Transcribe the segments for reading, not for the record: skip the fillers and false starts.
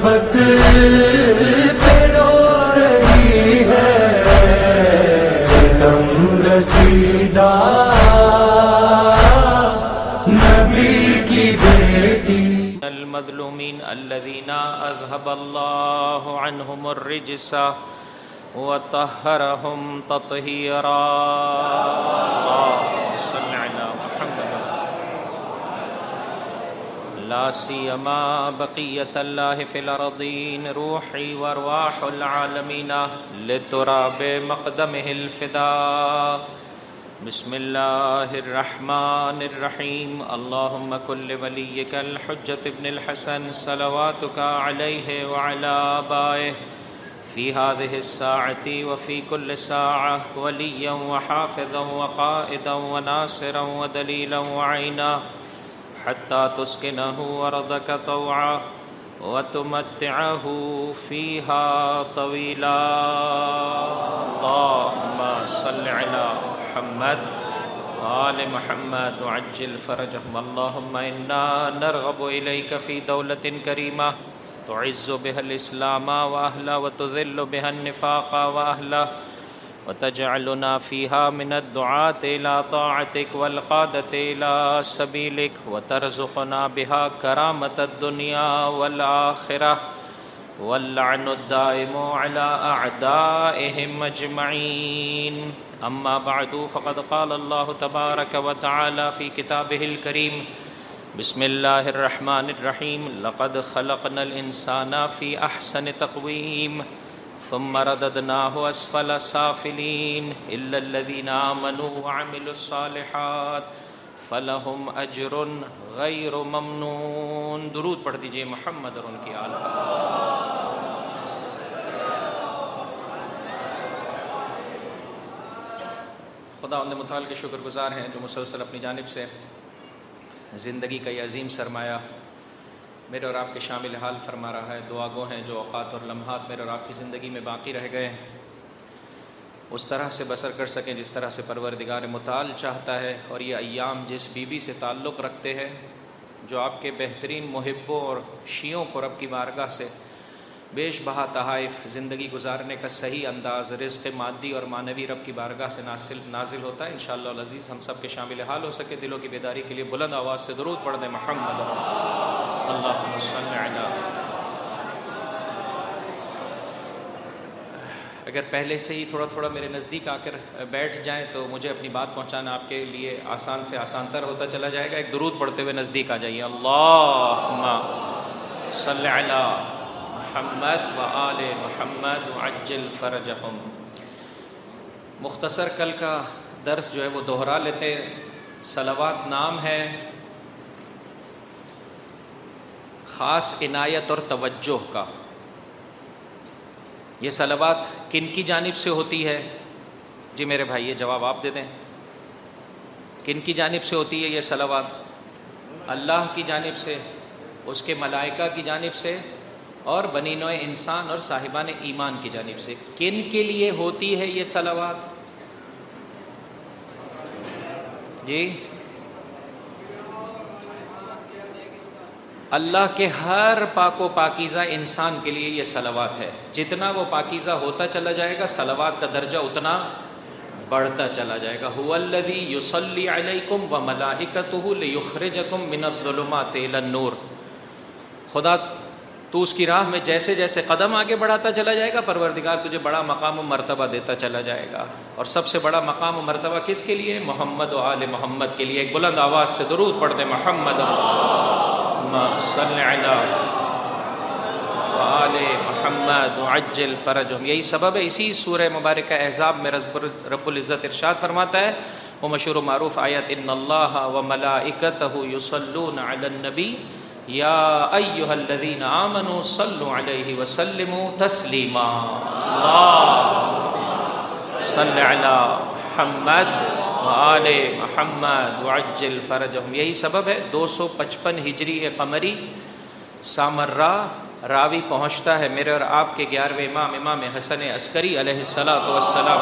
غربت پہ رو رہی ہے ستم رسیدہ نبی کی بیٹی المظلومین الذین اذهب اللہ عنہم الرجس وطہرہم تطہیرا اللہم صل علی محمد لا سیما بقیت اللہ فی الارضین روحی وارواح العالمین لتراب مقدمہ الفداء بسم اللہ الرحمن الرحیم اللہم کل ولیک الحجۃ ابن الحسن صلواتک علیہ وعلی آبائہ فی هذه الساعة وفی کل ساعة ولیا وحافظا وقائدا وناصرا ودلیلا وعینا حتی تسکنہ ارضک طوعا وتمتعہ فیہا طویلا اللہم صل علی محمد آل محمد وعجل فرجهم اللهم إنا نرغب إليك في دولة كريمة تعز بها الإسلام وأهله وتذل بها النفاق وأهله وتجعلنا فيها من الدعاة إلى طاعتك والقادة إلى سبيلك وترزقنا بها كرامة الدنيا والآخرة واللعن الدائم على أعدائهم أجمعين أما بعد فقد قال الله تبارك وتعالى في كتابه الكريم بسم الله الرحمن الرحيم لقد خلقنا الإنسان في أحسن تقويم ثم رددناه أسفل سافلين إلا الذين آمنوا وعملوا الصالحات فلهم أجر غير ممنون درود پڑھ دیجئے محمد اور ان کی آل خدا ان متعال کے شکر گزار ہیں جو مسلسل اپنی جانب سے زندگی کا یہ عظیم سرمایہ میرے اور آپ کے شامل حال فرما رہا ہے. دعا گو ہیں جو اوقات اور لمحات میرے اور آپ کی زندگی میں باقی رہ گئے ہیں اس طرح سے بسر کر سکیں جس طرح سے پروردگار متعال چاہتا ہے، اور یہ ایام جس بیوی سے تعلق رکھتے ہیں جو آپ کے بہترین محبوں اور شیعوں کو رب کی بارگاہ سے بیش بہا تحائف زندگی گزارنے کا صحیح انداز رزق مادی اور معنوی رب کی بارگاہ سے نازل ہوتا ہے. انشاءاللہ العزیز ہم سب کے شامل حال ہو سکے. دلوں کی بیداری کے لیے بلند آواز سے درود پڑھ دیں محمد اللہم صل علی. اگر پہلے سے ہی تھوڑا تھوڑا میرے نزدیک آ کر بیٹھ جائیں تو مجھے اپنی بات پہنچانا آپ کے لیے آسان سے آسان تر ہوتا چلا جائے گا. ایک درود پڑھتے ہوئے نزدیک آ جائیے. اللہم صل علی محمد و آل محمد وعجل فرجهم. مختصر کل کا درس جو ہے وہ دوہرا لیتے. صلوات نام ہے خاص عنایت اور توجہ کا. یہ صلوات کن کی جانب سے ہوتی ہے؟ جی میرے بھائی یہ جواب آپ دے دیں. کن کی جانب سے ہوتی ہے یہ صلوات؟ اللہ کی جانب سے، اس کے ملائکہ کی جانب سے، اور بنی نوع انسان اور صاحبان ایمان کی جانب سے. کن کے لیے ہوتی ہے یہ صلوات؟ جی اللہ کے ہر پاک و پاکیزہ انسان کے لیے یہ صلوات ہے. جتنا وہ پاکیزہ ہوتا چلا جائے گا صلوات کا درجہ اتنا بڑھتا چلا جائے گا. هو الذی یصلی علیکم وملائکتہ لیخرجکم من الظلمات الی النور. خدا تو اس کی راہ میں جیسے جیسے قدم آگے بڑھاتا چلا جائے گا پروردگار تجھے بڑا مقام و مرتبہ دیتا چلا جائے گا. اور سب سے بڑا مقام و مرتبہ کس کے لیے؟ محمد و آل محمد کے لیے. ایک بلند آواز سے درود پڑھ دیں محمد صلی علی آل محمد وعجل فرجهم. یہی سبب ہے. اسی سورہ مبارکہ احزاب میں رب العزت ارشاد فرماتا ہے وہ مشہور و معروف آیت ان اللہ وملائکتہ یصلون علی النبی یا ایہا الذین آمنوا صلوا علیہ وسلموا تسلیما. اللہم صل علی محمد وآل محمد وعجل فرجهم. یہی سبب ہے 255 ہجری قمری سامرہ راوی پہنچتا ہے میرے اور آپ کے 11ویں امام حسن عسکری علیہ السلام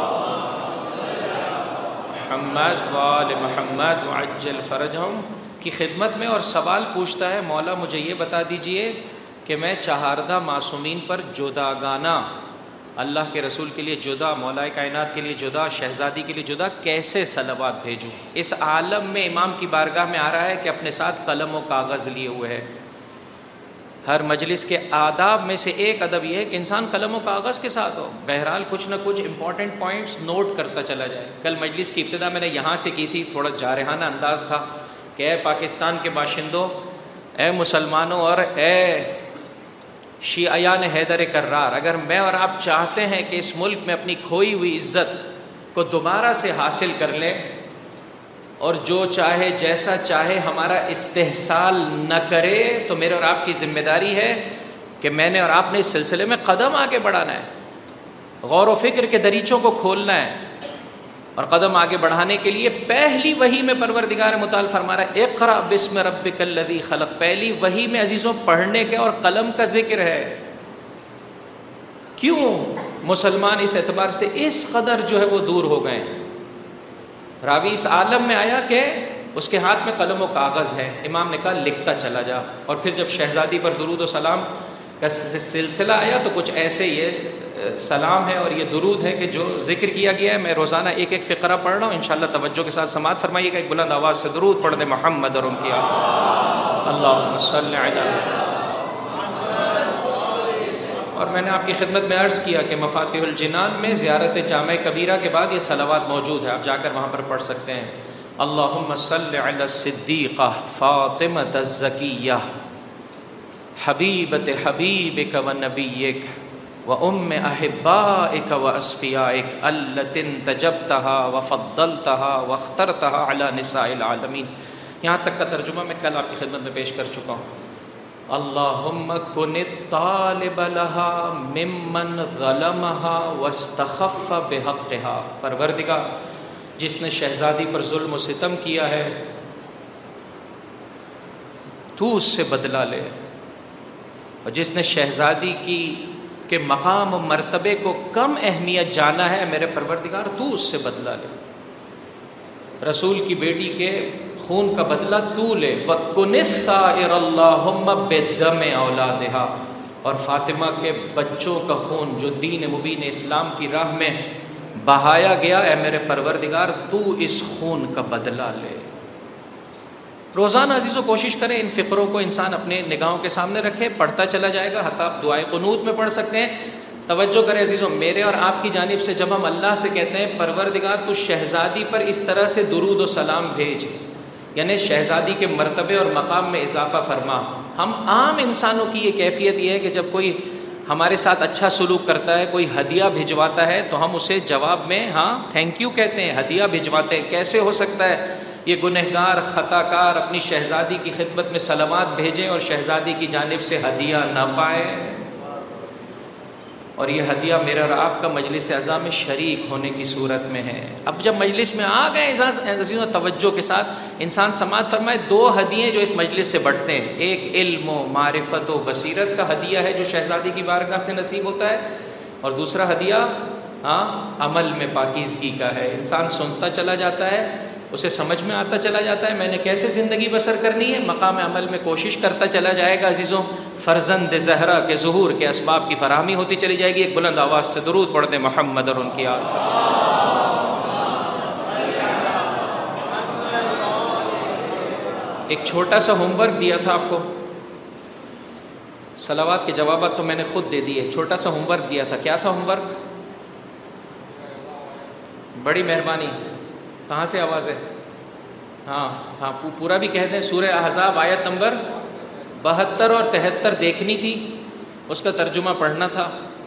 محمد وآل محمد وعجل فرجهم کی خدمت میں، اور سوال پوچھتا ہے مولا مجھے یہ بتا دیجئے کہ میں چہاردہ معصومین پر جداگانہ، اللہ کے رسول کے لیے جدا، مولا کائنات کے لیے جدا، شہزادی کے لیے جدا کیسے صلوات بھیجوں؟ اس عالم میں امام کی بارگاہ میں آ رہا ہے کہ اپنے ساتھ قلم و کاغذ لیے ہوئے ہے۔ ہر مجلس کے آداب میں سے ایک ادب یہ ہے کہ انسان قلم و کاغذ کے ساتھ ہو، بہرحال کچھ نہ کچھ امپورٹنٹ پوائنٹس نوٹ کرتا چلا جائے۔ کل مجلس کی ابتدا میں نے یہاں سے کی تھی، تھوڑا جارحانہ انداز تھا کہ اے پاکستان کے باشندوں، اے مسلمانوں اور اے شیعیان حیدر کرار، اگر میں اور آپ چاہتے ہیں کہ اس ملک میں اپنی کھوئی ہوئی عزت کو دوبارہ سے حاصل کر لیں اور جو چاہے جیسا چاہے ہمارا استحصال نہ کرے، تو میرے اور آپ کی ذمہ داری ہے کہ میں نے اور آپ نے اس سلسلے میں قدم آگے بڑھانا ہے، غور و فکر کے دریچوں کو کھولنا ہے، اور قدم آگے بڑھانے کے لیے پہلی وحی میں پروردگار متعال فرما رہا ہے اقرأ بسم ربک الذی خلق۔ پہلی وحی میں عزیزوں پڑھنے کے اور قلم کا ذکر ہے۔ کیوں مسلمان اس اعتبار سے اس قدر جو ہے وہ دور ہو گئے ہیں؟ راوی اس عالم میں آیا کہ اس کے ہاتھ میں قلم و کاغذ ہے، امام نے کہا لکھتا چلا جا، اور پھر جب شہزادی پر درود و سلام کا سلسلہ آیا تو کچھ ایسے یہ سلام ہے اور یہ درود ہے کہ جو ذکر کیا گیا ہے۔ میں روزانہ ایک ایک فقرہ پڑھ رہا ہوں، انشاءاللہ توجہ کے ساتھ سماعت فرمائیے گا، ایک بلند آواز سے درود پڑھ دیں محمد اور ان کی آل، اللہم صلی علی۔ اور میں نے آپ کی خدمت میں عرض کیا کہ مفاتیح الجنان میں زیارت جامع کبیرہ کے بعد یہ صلوات موجود ہے، آپ جا کر وہاں پر پڑھ سکتے ہیں۔ اللہم صلی علی الصدیقہ فاطمۃ الزکیہ حبیبۃ حبیبک و نبیک و ام احبائک و اصفیائک التی انتجبتها و فضلتها و اخترتها علی نساء العالمین۔ یہاں تک کا ترجمہ میں کل آپ کی خدمت میں پیش کر چکا ہوں۔ اللہم کن الطالب لها ممن ظلمها واستخف بحقها۔ پروردگار جس نے شہزادی پر ظلم و ستم کیا ہے تو اس سے بدلہ لے، اور جس نے شہزادی کے مقام و مرتبے کو کم اہمیت جانا ہے میرے پروردگار تو اس سے بدلہ لے۔ رسول کی بیٹی کے خون کا بدلہ تو لے۔ وَكُنِ السَّائِرَ اللَّهُمَّ بِالدَّمِ أَوْلَادِهَا، اور فاطمہ کے بچوں کا خون جو دین مبین اسلام کی راہ میں بہایا گیا، اے میرے پروردگار تو اس خون کا بدلہ لے۔ روزانہ عزیزوں کوشش کریں ان فقروں کو انسان اپنے نگاہوں کے سامنے رکھے، پڑھتا چلا جائے گا، حتی آپ دعائے قنوت میں پڑھ سکتے ہیں۔ توجہ کریں عزیزوں، میرے اور آپ کی جانب سے جب ہم اللہ سے کہتے ہیں پروردگار تو شہزادی پر اس طرح سے درود و سلام بھیج، یعنی شہزادی کے مرتبے اور مقام میں اضافہ فرما۔ ہم عام انسانوں کی یہ کیفیت یہ ہے کہ جب کوئی ہمارے ساتھ اچھا سلوک کرتا ہے، کوئی ہدیہ بھجواتا ہے تو ہم اسے جواب میں ہاں تھینک یو کہتے ہیں، ہدیہ بھجواتے ہیں۔ کیسے ہو سکتا ہے یہ گنہگار خطا کار اپنی شہزادی کی خدمت میں صلوات بھیجیں اور شہزادی کی جانب سے ہدیہ نہ پائے؟ اور یہ ہدیہ میرے اور آپ کا مجلس اعزا میں شریک ہونے کی صورت میں ہے۔ اب جب مجلس میں آ گئے عزیزوں توجہ کے ساتھ انسان سماعت فرمائے، دو ہدیے جو اس مجلس سے بڑھتے ہیں، ایک علم و معرفت و بصیرت کا ہدیہ ہے جو شہزادی کی بارگاہ سے نصیب ہوتا ہے، اور دوسرا ہدیہ عمل میں پاکیزگی کا ہے۔ انسان سنتا چلا جاتا ہے، اسے سمجھ میں آتا چلا جاتا ہے میں نے کیسے زندگی بسر کرنی ہے، مقام عمل میں کوشش کرتا چلا جائے گا عزیزوں، فرزند زہرا کے ظہور کے اسباب کی فراہمی ہوتی چلی جائے گی۔ ایک بلند آواز سے درود پڑھ دیں محمد اور ان کی آل۔ ایک چھوٹا سا ہوم ورک دیا تھا آپ کو، صلوات کے جوابات تو میں نے خود دے دیے، چھوٹا سا ہوم ورک دیا تھا۔ کیا تھا ہوم ورک؟ بڑی مہربانی، کہاں سے آواز ہے؟ ہاں پورا بھی کہہ دیں۔ سورہ احزاب آیت نمبر 72 اور 73 دیکھنی تھی، اس کا ترجمہ پڑھنا تھا،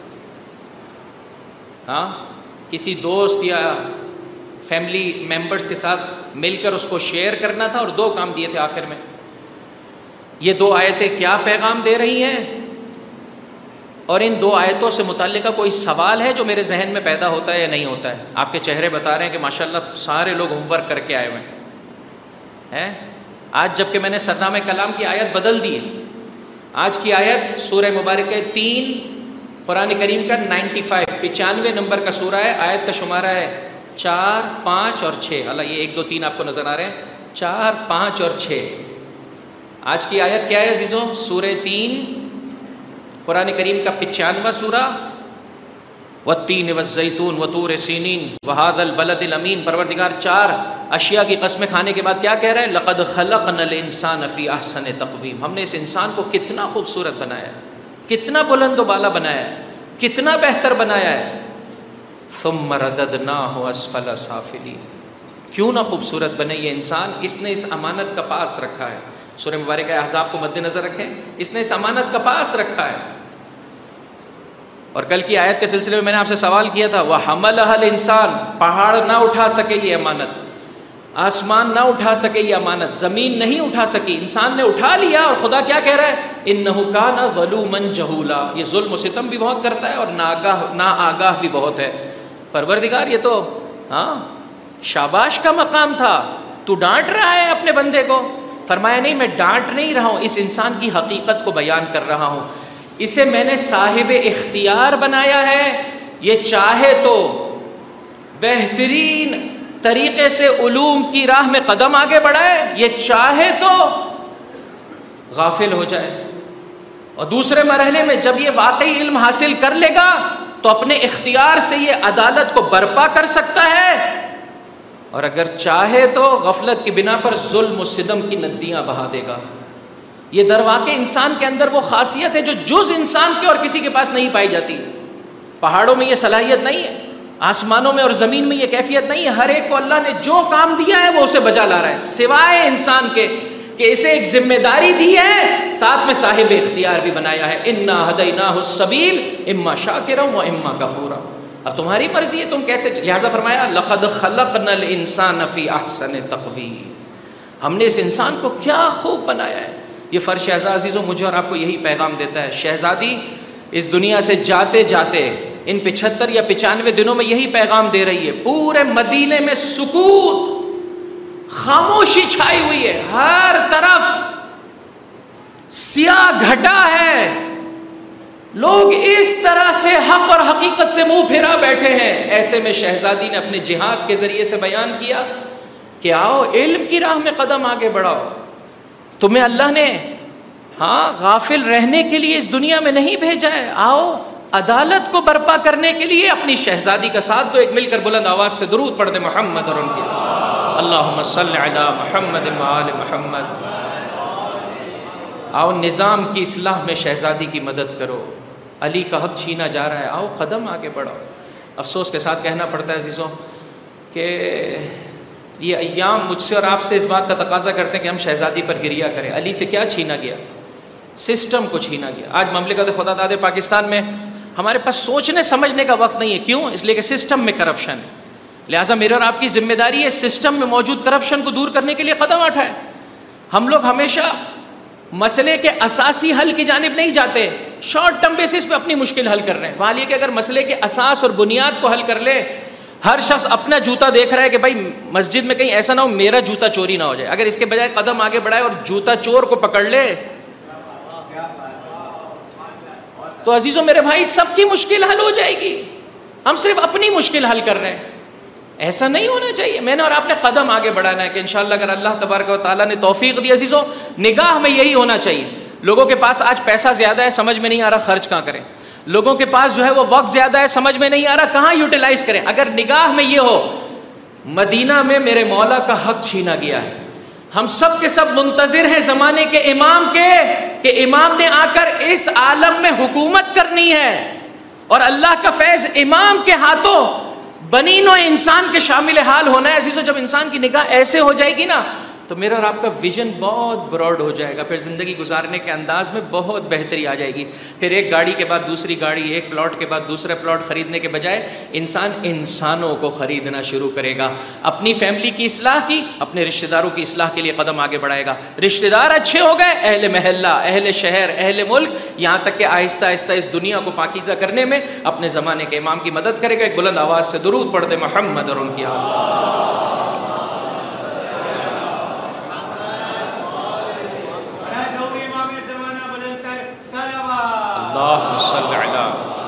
کسی دوست یا فیملی ممبرز کے ساتھ مل کر اس کو شیئر کرنا تھا، اور دو کام دیے تھے آخر میں۔ یہ دو آیتیں کیا پیغام دے رہی ہیں، اور ان دو آیتوں سے متعلقہ کوئی سوال ہے جو میرے ذہن میں پیدا ہوتا ہے یا نہیں ہوتا ہے؟ آپ کے چہرے بتا رہے ہیں کہ ماشاءاللہ سارے لوگ ہوم ورک کر کے آئے ہوئے ہیں۔ آج جب کہ میں نے سرنامہ کلام کی آیت بدل دی ہے، آج کی آیت سورہ مبارکہ 3 قرآن کریم کا 95 نمبر کا سورہ ہے، آیت کا شمارہ ہے 4، 5 اور 6۔ اللہ یہ 1، 2، 3 آپ کو نظر آ رہے ہیں، 4، 5 اور 6۔ آج کی آیت کیا ہے عزیزوں؟ سورہ 3 قرآن کریم کا 95واں سورہ والتین والزیتون وطور سینین وہذا البلد الامین. پروردگار 4 اشیاء کی قسمیں کھانے کے بعد کیا کہہ رہے ہیں؟ لقد خلقنا الانسان فی احسن تقویم. ہم نے اس انسان کو کتنا خوبصورت بنایا ہے، کتنا بلند و بالا بنایا ہے، کتنا بہتر بنایا ہے. ثم رددناہ اسفل سافلین. کیوں نہ خوبصورت بنے یہ انسان؟ اس نے اس امانت کا پاس رکھا ہے. سورہ مبارکہ احزاب کو مد نظر رکھیں، اس نے اس امانت کا پاس رکھا ہے. اور کل کی آیت کے سلسلے میں میں نے آپ سے سوال کیا تھا، وَحَمَلَهَا الْإِنسَانُ. پہاڑ نہ اٹھا سکے یہ امانت، آسمان نہ اٹھا سکے یہ امانت، زمین نہیں اٹھا سکی، انسان نے اٹھا لیا. اور خدا کیا کہہ رہا ہے؟ إِنَّهُ كَانَ ظَلُومًا جَهُولًا. یہ ظلم و ستم بھی بہت کرتا ہے اور ناآگاہ بھی بہت ہے. پروردگار یہ تو شاباش کا مقام تھا، تو ڈانٹ رہا ہے اپنے بندے کو. فرمایا نہیں، میں ڈانٹ نہیں رہا ہوں، اس انسان کی حقیقت کو بیان کر رہا ہوں. اسے میں نے صاحب اختیار بنایا ہے. یہ چاہے تو بہترین طریقے سے علوم کی راہ میں قدم آگے بڑھائے، یہ چاہے تو غافل ہو جائے. اور دوسرے مرحلے میں جب یہ واقعی علم حاصل کر لے گا تو اپنے اختیار سے یہ عدالت کو برپا کر سکتا ہے. اور اگر چاہے تو غفلت کی بنا پر ظلم و ستم کی ندیاں بہا دے گا. یہ در واقع انسان کے اندر وہ خاصیت ہے جو جز انسان کے اور کسی کے پاس نہیں پائی جاتی. پہاڑوں میں یہ صلاحیت نہیں ہے، آسمانوں میں اور زمین میں یہ کیفیت نہیں ہے. ہر ایک کو اللہ نے جو کام دیا ہے وہ اسے بجا لا رہا ہے، سوائے انسان کے کہ اسے ایک ذمہ داری دی ہے، ساتھ میں صاحب اختیار بھی بنایا ہے. انا ہدیناہ السبیل اما شاکرا و اما کفورا. اب تمہاری مرضی ہے تم کیسے. لہذا فرمایا لقد خلقنا الانسان فی احسن تقویم. ہم نے اس انسان کو کیا خوب بنایا ہے. یہ فرش اعضاء عزیزوں مجھے اور آپ کو یہی پیغام دیتا ہے. شہزادی اس دنیا سے جاتے جاتے ان 75 یا 95 دنوں میں یہی پیغام دے رہی ہے. پورے مدینے میں سکوت، خاموشی چھائی ہوئی ہے، ہر طرف سیاہ گھٹا ہے. لوگ اس طرح سے حق اور حقیقت سے منہ پھیرا بیٹھے ہیں. ایسے میں شہزادی نے اپنے جہاد کے ذریعے سے بیان کیا کہ آؤ علم کی راہ میں قدم آگے بڑھاؤ. تمہیں اللہ نے غافل رہنے کے لیے اس دنیا میں نہیں بھیجا ہے. آؤ عدالت کو برپا کرنے کے لیے اپنی شہزادی کا ساتھ دو. ایک مل کر بلند آواز سے درود پڑھ دے محمد اور ان کے اللہم صلی علی محمد و آل محمد. آؤ نظام کی اصلاح میں شہزادی کی مدد کرو. علی کا حق چھینا جا رہا ہے، آؤ قدم آگے بڑھاؤ. افسوس کے ساتھ کہنا پڑتا ہے عزیزوں کہ یہ ایام مجھ سے اور آپ سے اس بات کا تقاضا کرتے ہیں کہ ہم شہزادی پر گریہ کریں. علی سے کیا چھینا گیا؟ سسٹم کو چھینا گیا. آج مملکت خدا داد پاکستان میں ہمارے پاس سوچنے سمجھنے کا وقت نہیں ہے. کیوں؟ اس لیے کہ سسٹم میں کرپشن ہے. لہٰذا میرے اور آپ کی ذمہ داری ہے سسٹم میں موجود کرپشن کو دور کرنے کے لیے قدم اٹھائیں. ہم لوگ ہمیشہ مسئلے کے اساسی حل کی جانب نہیں جاتے، شارٹ ٹرم بیسس پہ اپنی مشکل حل کر رہے ہیں. وہاں یہ کہ اگر مسئلے کے اساس اور بنیاد کو حل کر لے. ہر شخص اپنا جوتا دیکھ رہا ہے کہ بھائی مسجد میں کہیں ایسا نہ ہو میرا جوتا چوری نہ ہو جائے. اگر اس کے بجائے قدم آگے بڑھائے اور جوتا چور کو پکڑ لے تو عزیزوں میرے بھائی سب کی مشکل حل ہو جائے گی. ہم صرف اپنی مشکل حل کر رہے ہیں. ایسا نہیں ہونا چاہیے. میں نے اور آپ نے قدم آگے بڑھانا ہے کہ انشاءاللہ اگر اللہ تبارک و تعالیٰ نے توفیق دی عزیزوں، نگاہ میں یہی ہونا چاہیے. لوگوں کے پاس آج پیسہ زیادہ ہے، سمجھ میں نہیں آ رہا خرچ کہاں کریں. لوگوں کے پاس جو ہے وہ وقت زیادہ ہے، سمجھ میں نہیں آ رہا کہاں یوٹیلائز کریں. اگر نگاہ میں یہ ہو مدینہ میں میرے مولا کا حق چھینا گیا ہے، ہم سب کے سب منتظر ہیں زمانے کے امام کے کہ امام نے آ کر اس عالم میں حکومت کرنی ہے اور اللہ کا فیض امام کے ہاتھوں بنی نوع انسان کے شامل حال ہونا ہے. عزیزو جب انسان کی نگاہ ایسے ہو جائے گی نا تو میرا اور آپ کا ویژن بہت براڈ ہو جائے گا. پھر زندگی گزارنے کے انداز میں بہت بہتری آ جائے گی. پھر ایک گاڑی کے بعد دوسری گاڑی، ایک پلاٹ کے بعد دوسرا پلاٹ خریدنے کے بجائے انسان انسانوں کو خریدنا شروع کرے گا. اپنی فیملی کی اصلاح کی، اپنے رشتہ داروں کی اصلاح کے لیے قدم آگے بڑھائے گا. رشتہ دار اچھے ہو گئے، اہل محلہ، اہل شہر، اہل ملک، یہاں تک کہ آہستہ آہستہ اس دنیا کو پاکیزہ کرنے میں اپنے زمانے کے امام کی مدد کرے گا. ایک بلند آواز سے درود پڑھ دے محمد اور ان کی آل. اللہم صلی علی.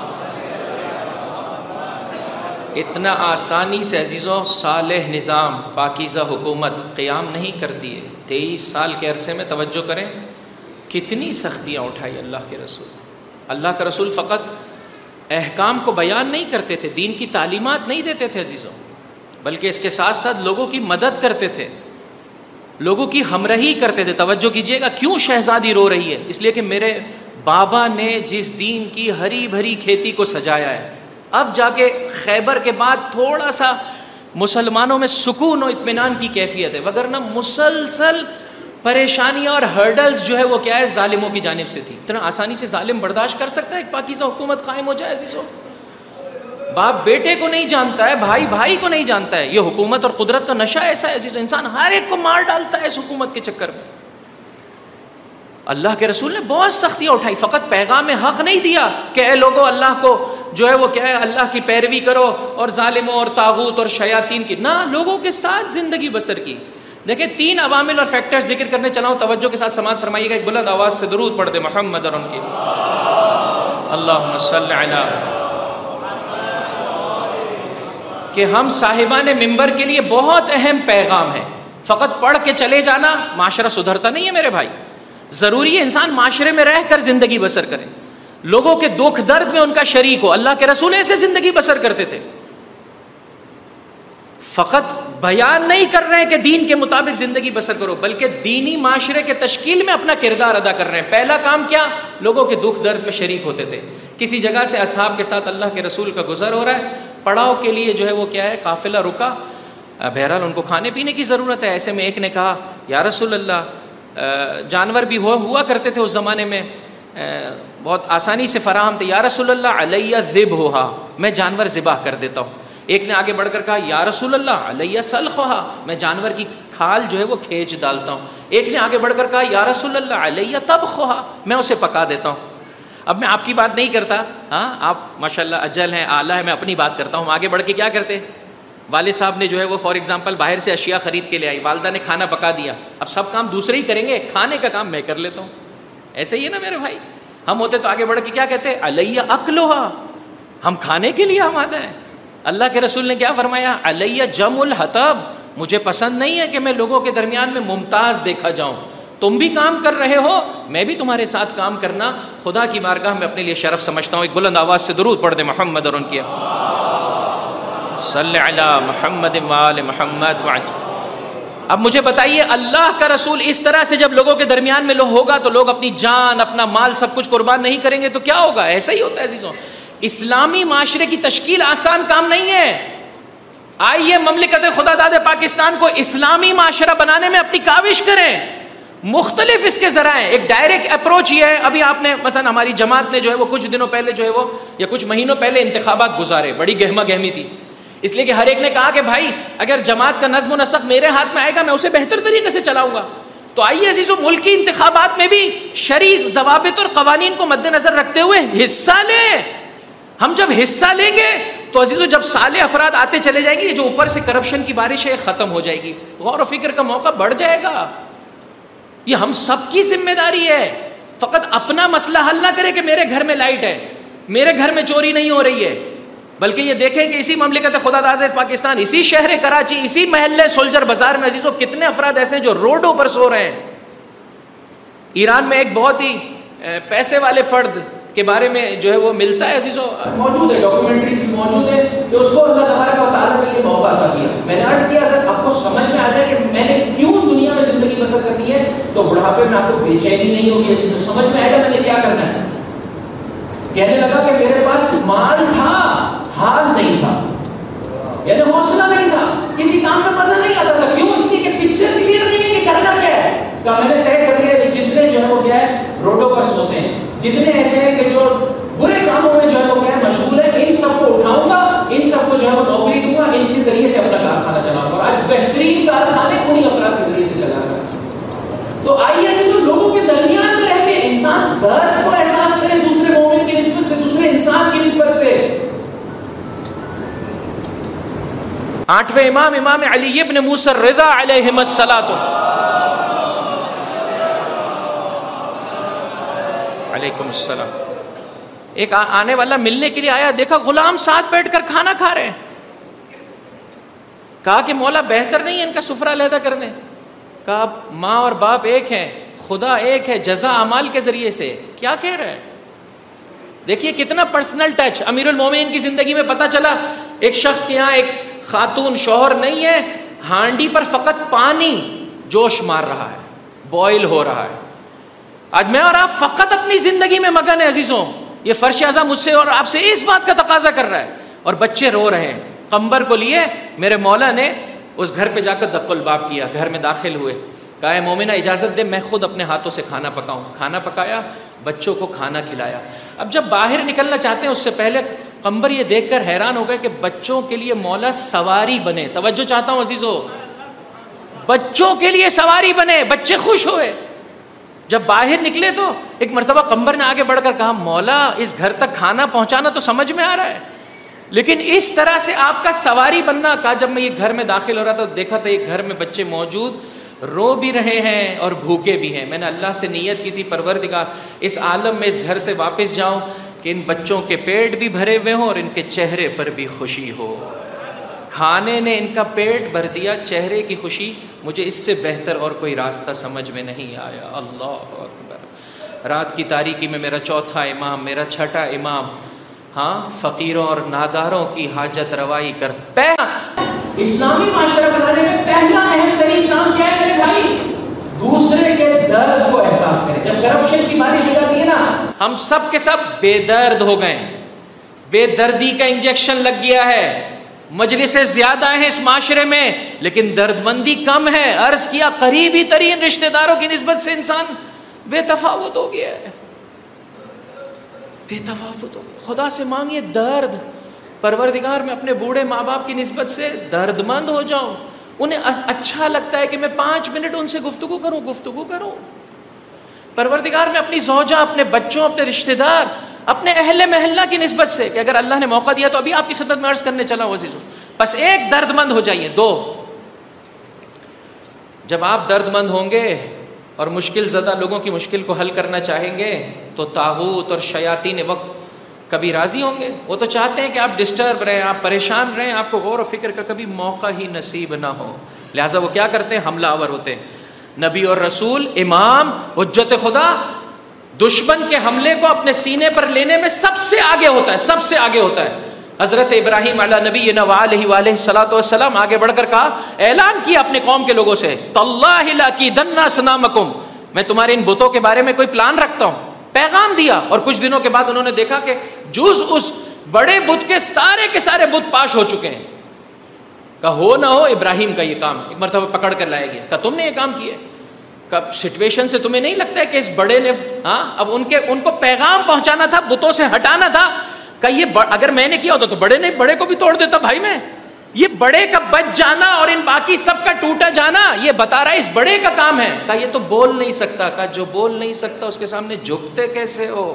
اتنا آسانی سے عزیزوں صالح نظام، پاکیزہ حکومت قیام نہیں کرتی ہے. 23 سال کے عرصے میں توجہ کریں کتنی سختیاں اٹھائی اللہ کے رسول. اللہ کا رسول فقط احکام کو بیان نہیں کرتے تھے، دین کی تعلیمات نہیں دیتے تھے عزیزوں، بلکہ اس کے ساتھ ساتھ لوگوں کی مدد کرتے تھے، لوگوں کی ہمراہی کرتے تھے۔ توجہ کیجیے گا، کیوں شہزادی رو رہی ہے؟ اس لیے کہ میرے بابا نے جس دین کی ہری بھری کھیتی کو سجایا ہے، اب جا کے خیبر کے بعد تھوڑا سا مسلمانوں میں سکون و اطمینان کی کیفیت ہے، وگرنہ مسلسل پریشانیاں اور ہرڈلز جو ہے وہ کیا ہے، ظالموں کی جانب سے تھی۔ اتنا آسانی سے ظالم برداشت کر سکتا ہے ایک پاکیزہ حکومت قائم ہو جائے عزیزوں؟ باپ بیٹے کو نہیں جانتا ہے، بھائی بھائی کو نہیں جانتا ہے۔ یہ حکومت اور قدرت کا نشہ ایسا ہے عزیزوں، انسان ہر ایک کو مار ڈالتا ہے اس حکومت کے چکر میں۔ اللہ کے رسول نے بہت سختیاں اٹھائی، فقط پیغام حق نہیں دیا کہ اے لوگوں اللہ کو جو ہے وہ کیا ہے اللہ کی پیروی کرو اور ظالموں اور طاغوت اور شیاطین کی، نہ، لوگوں کے ساتھ زندگی بسر کی۔ دیکھیں 3 عوامل اور فیکٹرز ذکر کرنے چلا ہوں، توجہ کے ساتھ سماعت فرمائیے گا، ایک بلند آواز سے درود پڑھ دے محمد اور ان کی اللہم صلی علی، کہ ہم صاحبان منبر کے لیے بہت اہم پیغام ہے۔ فقط پڑھ کے چلے جانا معاشرہ سدھرتا نہیں ہے میرے بھائی، ضروری ہے انسان معاشرے میں رہ کر زندگی بسر کرے، لوگوں کے دکھ درد میں ان کا شریک ہو۔ اللہ کے رسول ایسے زندگی بسر کرتے تھے، فقط بیان نہیں کر رہے ہیں کہ دین کے مطابق زندگی بسر کرو، بلکہ دینی معاشرے کے تشکیل میں اپنا کردار ادا کر رہے ہیں۔ پہلا کام کیا؟ لوگوں کے دکھ درد میں شریک ہوتے تھے۔ کسی جگہ سے اصحاب کے ساتھ اللہ کے رسول کا گزر ہو رہا ہے، پڑاؤ کے لیے جو ہے وہ کیا ہے قافلہ رکا، بہرحال ان کو کھانے پینے کی ضرورت ہے۔ ایسے میں ایک نے کہا یا رسول اللہ، جانور بھی ہوا کرتے تھے اس زمانے میں، بہت آسانی سے فراہم تھے، یا رسول اللہ علیہ ذبحھا، میں جانور ذبح کر دیتا ہوں۔ ایک نے آگے بڑھ کر کہا یا رسول اللہ علیہ سلخھا، میں جانور کی کھال جو ہے وہ کھینچ ڈالتا ہوں۔ ایک نے آگے بڑھ کر کہا یا رسول اللہ علیہ طبخھا، میں اسے پکا دیتا ہوں۔ اب میں آپ کی بات نہیں کرتا، ہاں آپ ماشاءاللہ اجل ہیں، اعلیٰ ہے، میں اپنی بات کرتا ہوں۔ آگے بڑھ کے کیا کرتے؟ والد صاحب نے جو ہے وہ فار ایگزامپل باہر سے اشیاء خرید کے لے آئی، والدہ نے کھانا پکا دیا، اب سب کام دوسرے ہی کریں گے، کھانے کا کام میں کر لیتا ہوں۔ ایسے ہی ہے نا میرے بھائی، ہم ہوتے تو آگے بڑھ کے کیا کہتے؟ علیہ اکلھا، ہم کھانے کے لیے آمادہ ہیں۔ اللہ کے رسول نے کیا فرمایا؟ علیہ جم الحطب، مجھے پسند نہیں ہے کہ میں لوگوں کے درمیان میں ممتاز دیکھا جاؤں۔ تم بھی کام کر رہے ہو، میں بھی تمہارے ساتھ کام کرنا خدا کی بارگاہ میں اپنے لیے شرف سمجھتا ہوں۔ ایک بلند آواز سے درود پڑھ دے محمد اور ان کی صلی علی محمد وآل محمد وعلی۔ اب مجھے بتائیے، اللہ کا رسول اس طرح سے جب لوگوں کے درمیان میں ہوگا تو لوگ اپنی جان اپنا مال سب کچھ قربان نہیں کریں گے تو کیا ہوگا؟ ایسا ہی ہوتا ہے عزیزوں۔ اسلامی معاشرے کی تشکیل آسان کام نہیں ہے۔ آئیے مملکت خدا داد پاکستان کو اسلامی معاشرہ بنانے میں اپنی کاوش کریں، مختلف اس کے ذرائع۔ ایک ڈائریکٹ اپروچ یہ ہے، ابھی آپ نے مثلا ہماری جماعت نے جو ہے وہ کچھ دنوں پہلے جو ہے وہ یا کچھ مہینوں پہلے انتخابات گزارے، بڑی گہما گہمی تھی، اس لیے کہ ہر ایک نے کہا کہ بھائی اگر جماعت کا نظم و نسق میرے ہاتھ میں آئے گا میں اسے بہتر طریقے سے چلاؤں گا۔ تو آئیے عزیزو، ملکی انتخابات میں بھی شرعی ضوابط اور قوانین کو مد نظر رکھتے ہوئے حصہ لیں۔ ہم جب حصہ لیں گے تو عزیزو جب صالح افراد آتے چلے جائیں گے، یہ جو اوپر سے کرپشن کی بارش ہے ختم ہو جائے گی، غور و فکر کا موقع بڑھ جائے گا۔ یہ ہم سب کی ذمہ داری ہے۔ فقط اپنا مسئلہ حل نہ کرے کہ میرے گھر میں لائٹ ہے، میرے گھر میں چوری نہیں ہو رہی ہے، بلکہ یہ دیکھیں کہ اسی مملکت خدا داد پاکستان، اسی شہر کراچی، اسی محلے سولجر بازار میں عزیزو کتنے افراد ایسے ہیں جو روڈوں پر سو رہے ہیں۔ ایران میں ایک بہت ہی پیسے والے فرد کے بارے میں جو ہے وہ ملتا ہے عزیزو، موجود ہے، ڈاکومنٹریز بھی موجود ہے کہ اس کو اللہ تبارک و تعالیٰ نے یہ موقع عطا کیا۔ میں نے عرض کیا سر آپ کو سمجھ میں آ جائے کہ میں نے کیوں دنیا میں زندگی بسر کرنی ہے تو بڑھاپے میں آپ کو بے چینی نہیں ہوگی عزیزو، سمجھ میں آئے گا میں نے کیا کرنا ہے۔ کہنے لگا کہ میرے پاس مال تھا، حال نہیں تھا، یعنی حوصلہ نہیں تھا، کسی کام میں مزہ نہیں آتا تھا۔ کیوں؟ اس لیے کہ پکچر کلیئر نہیں ہے کہ کرنا کیا ہے۔ کہ میں نے طے کر لیا کہ جتنے جو ہے وہ کیا ہے روڈوں پر سوتے ہیں، جتنے ایسے ہیں کہ جو برے کاموں میں جو ہے وہ کیا ہے مشغول ہے، ان سب کو اٹھاؤں گا، ان سب کو جو ہے وہ نوکری دوں گا، ان کے ذریعے سے اپنا کارخانہ چلاؤں گا۔ اور آج بہترین کارخانے انہی افراد کے ذریعے سے چلا رہا ہے۔ تو آئیے عزیزو لوگوں کے درمیان میں رہ کے انسان درد کو احساس کرے، دوسرے مومن کی نسبت سے، دوسرے انسان کی نسبت سے۔ 8ویں امام امام علی ابن موسیٰ الرضا علیہم الصلاۃ علیکم السلام، ایک آنے والا ملنے کے لیے آیا، دیکھا غلام ساتھ بیٹھ کر کھانا کھا رہے ہیں، کہا کہ مولا بہتر نہیں ہے ان کا سفرہ علیحدہ کر دیں؟ کہا ماں اور باپ ایک ہیں، خدا ایک ہے، جزا اعمال کے ذریعے سے۔ کیا کہہ رہے ہیں؟ دیکھیے کتنا پرسنل ٹچ. امیر المومنین کی زندگی میں پتہ چلا ایک شخص کے یہاں ایک خاتون شوہر نہیں ہے, ہانڈی پر فقط پانی جوش مار رہا ہے, بوائل ہو رہا ہے. آج میں اور آپ فقط اپنی زندگی میں مگن ہیں عزیزوں. یہ فرش اعظم مجھ سے اور آپ سے اس بات کا تقاضا کر رہا ہے, اور بچے رو رہے ہیں. قمبر کو لیے میرے مولا نے اس گھر پہ جا کر دق الباب کیا, گھر میں داخل ہوئے, کہا اے مومنہ اجازت دے میں خود اپنے ہاتھوں سے کھانا پکاؤں. کھانا پکایا, بچوں کو کھانا کھلایا. اب جب باہر نکلنا چاہتے ہیں اس سے پہلے قمبر یہ دیکھ کر حیران ہو گئے کہ بچوں کے لیے مولا سواری بنے. توجہ چاہتا ہوں عزیزو, بچوں کے لیے سواری بنے, بچے خوش ہوئے. جب باہر نکلے تو ایک مرتبہ قمبر نے آگے بڑھ کر کہا مولا اس گھر تک کھانا پہنچانا تو سمجھ میں آ رہا ہے, لیکن اس طرح سے آپ کا سواری بننا. کہا جب میں یہ گھر میں داخل ہو رہا تھا دیکھا تھا ایک گھر میں بچے موجود, رو بھی رہے ہیں اور بھوکے بھی ہیں. میں نے اللہ سے نیت کی تھی پروردگار اس عالم میں اس گھر سے واپس جاؤں کہ ان بچوں کے پیٹ بھی بھرے ہوئے ہوں اور ان کے چہرے پر بھی خوشی ہو. کھانے نے ان کا پیٹ بھر دیا, چہرے کی خوشی, مجھے اس سے بہتر اور کوئی راستہ سمجھ میں نہیں آیا. اللہ اکبر. رات کی تاریکی میں میرا چوتھا امام, میرا چھٹا امام, ہاں فقیروں اور ناداروں کی حاجت روائی کر. اسلامی معاشرہ بنانے میں پہلا اہم ترین کام کیا ہے میرے بھائی؟ دوسرے کے درد کو احساس کریں. جب کرپشن کی بارش ہو جاتی ہے نا, ہم سب کے سب بے درد ہو گئے, بے دردی کا انجیکشن لگ گیا ہے. مجلسیں زیادہ ہیں اس معاشرے میں لیکن درد مندی کم ہے. عرض کیا قریبی ترین رشتہ داروں کی نسبت سے انسان بے تفاوت ہو گیا ہے, بے تفاوت ہو گیا. خدا سے مانگیے درد, پروردگار میں اپنے بوڑھے ماں باپ کی نسبت سے درد مند ہو جاؤں. انہیں اچھا لگتا ہے کہ میں 5 منٹ ان سے گفتگو کروں. پروردگار میں اپنی زوجہ, اپنے بچوں, اپنے رشتہ دار, اپنے اہل محلہ کی نسبت سے کہ اگر اللہ نے موقع دیا تو ابھی آپ کی خدمت میں عرض کرنے چلا ہوں عزیزوں, بس ایک درد مند ہو جائیے. 2, جب آپ درد مند ہوں گے اور مشکل زدہ لوگوں کی مشکل کو حل کرنا چاہیں گے تو طاغوت اور شیاطین وقت کبھی راضی ہوں گے. وہ تو چاہتے ہیں کہ آپ ڈسٹرب رہیں, آپ پریشان رہیں, آپ کو غور و فکر کا کبھی موقع ہی نصیب نہ ہو. لہٰذا وہ کیا کرتے ہیں؟ حملہ آور ہوتے ہیں. نبی اور رسول, امام, حجت خدا, دشمن کے حملے کو اپنے سینے پر لینے میں سب سے آگے ہوتا ہے. حضرت ابراہیم علیہ نبینا وعلیہ وآلہ الصلوۃ والسلام آگے بڑھ کر کہا, اعلان کیا اپنے قوم کے لوگوں سے, تاللہ لاکیدن اصنامکم, میں تمہارے ان بتوں کے بارے میں کوئی پلان رکھتا ہوں. پیغام دیا, اور کچھ دنوں کے بعد انہوں نے دیکھا کہ جز اس بڑے بت کے سارے بت پاش ہو چکے ہیں. کہا ہو نہ ہو ابراہیم کا یہ کام. ایک مرتبہ پکڑ کر لایا گیا, کہا تم نے یہ کام کیا. کب سچویشن سے تمہیں نہیں لگتا ہے کہ اس بڑے نے, اب ان کو پیغام پہنچانا تھا, بتوں سے ہٹانا تھا. کہ یہ اگر میں نے کیا ہوتا تو بڑے کو بھی توڑ دیتا بھائی میں. یہ بڑے کا بچ جانا اور ان باقی سب کا ٹوٹا جانا یہ بتا رہا ہے اس بڑے کا کام ہے. کہا یہ تو بول نہیں سکتا. کہا جو بول نہیں سکتا اس کے سامنے جھکتے کیسے ہو,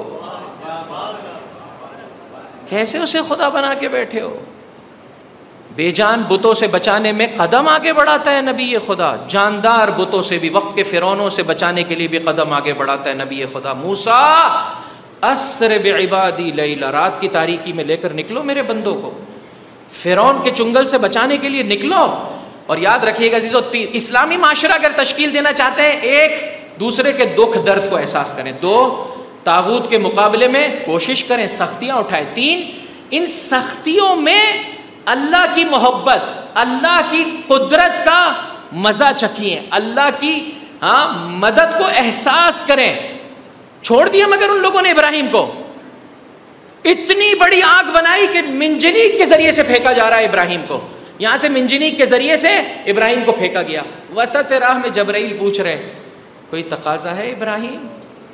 کیسے اسے خدا بنا کے بیٹھے ہو. بے جان بتوں سے بچانے میں قدم آگے بڑھاتا ہے نبی خدا. جاندار بتوں سے بھی, وقت کے فرعونوں سے بچانے کے لیے بھی قدم آگے بڑھاتا ہے نبی خدا. موسیٰ اسر بعبادی لیلا, رات کی تاریکی میں لے کر نکلو میرے بندوں کو, فرعون کے چنگل سے بچانے کے لیے نکلو. اور یاد رکھیے گا عزیزو, اسلامی معاشرہ اگر تشکیل دینا چاہتے ہیں, ایک دوسرے کے دکھ درد کو احساس کریں. 2, طاغوت کے مقابلے میں کوشش کریں, سختیاں اٹھائیں. 3, ان سختیوں میں اللہ کی محبت, اللہ کی قدرت کا مزہ چکھیں, اللہ کی مدد کو احساس کریں. چھوڑ دیا مگر ان لوگوں نے ابراہیم کو, اتنی بڑی آگ بنائی کہ منجنیق کے ذریعے سے پھینکا جا رہا ہے ابراہیم کو. یہاں سے منجنیق کے ذریعے سے ابراہیم کو پھینکا گیا. وسط راہ میں جبرائیل پوچھ رہے, کوئی تقاضا ہے ابراہیم؟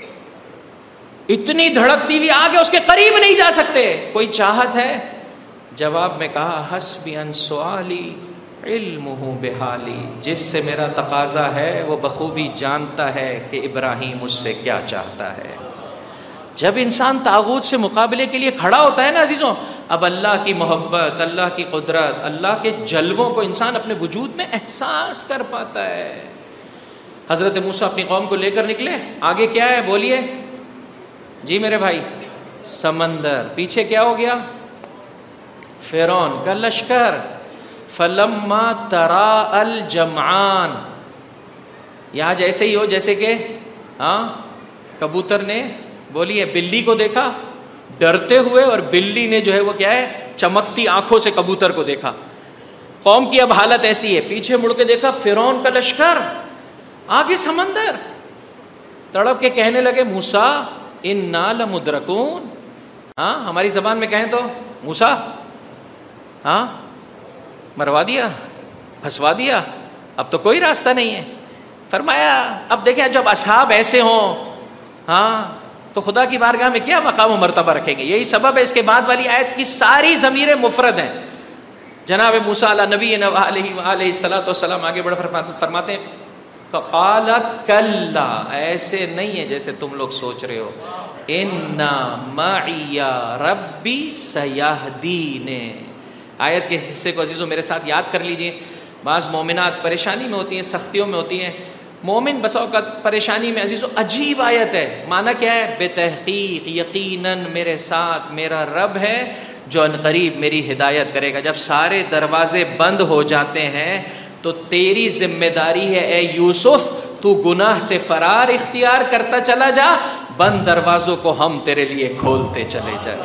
اتنی دھڑکتی ہوئی آگ ہے, اس کے قریب نہیں جا سکتے. کوئی چاہت ہے؟ جواب میں کہا حسبی ان سؤالی علمہ بحالی, جس سے میرا تقاضا ہے وہ بخوبی جانتا ہے کہ ابراہیم اس سے کیا چاہتا ہے. جب انسان طاغوت سے مقابلے کے لیے کھڑا ہوتا ہے نا عزیزوں, اب اللہ کی محبت, اللہ کی قدرت, اللہ کے جلووں کو انسان اپنے وجود میں احساس کر پاتا ہے. حضرت موسیٰ اپنی قوم کو لے کر نکلے, آگے کیا ہے بولیے جی میرے بھائی؟ سمندر. پیچھے کیا ہو گیا؟ فرعون کا لشکر. فلما ترا الجمعان, یہاں جیسے ہی ہو جیسے کہ کبوتر نے بولیے بلی کو دیکھا, ڈرتے ہوئے، اور بلی نے جو ہے وہ کیا ہے چمکتی آنکھوں سے کبوتر کو دیکھا. قوم کی اب حالت ایسی ہے، پیچھے مڑ کے دیکھا فرعون کا لشکر، آگے سمندر. تڑپ کے کہنے لگے موسیٰ انا لمدرکون. ہاں ہماری زبان میں کہیں تو موسیٰ ہاں مروا دیا، پھنسوا دیا، اب تو کوئی راستہ نہیں ہے. فرمایا اب دیکھیں جب اصحاب ایسے ہوں ہاں تو خدا کی بارگاہ میں کیا مقام و مرتبہ رکھیں گے. یہی سبب ہے اس کے بعد والی آیت کی ساری ضمیریں مفرد ہیں. جناب موسیٰ علیہ نبی علیہ الصلوۃ والسلام آگے بڑھ فرماتے ہیں قال کلا، ایسے نہیں ہے جیسے تم لوگ سوچ رہے ہو، انا معی ربی سیہدین. آیت کے حصے کو عزیزوں میرے ساتھ یاد کر لیجئے. بعض مومنات پریشانی میں ہوتی ہیں، سختیوں میں ہوتی ہیں. مومن بسا اوقات پریشانی میں عزیزوں عجیب آیت ہے، معنی کیا ہے؟ بے تحقیق یقیناً میرے ساتھ میرا رب ہے جو عنقریب میری ہدایت کرے گا. جب سارے دروازے بند ہو جاتے ہیں تو تیری ذمہ داری ہے اے یوسف، تو گناہ سے فرار اختیار کرتا چلا جا، بند دروازوں کو ہم تیرے لیے کھولتے چلے جائیں.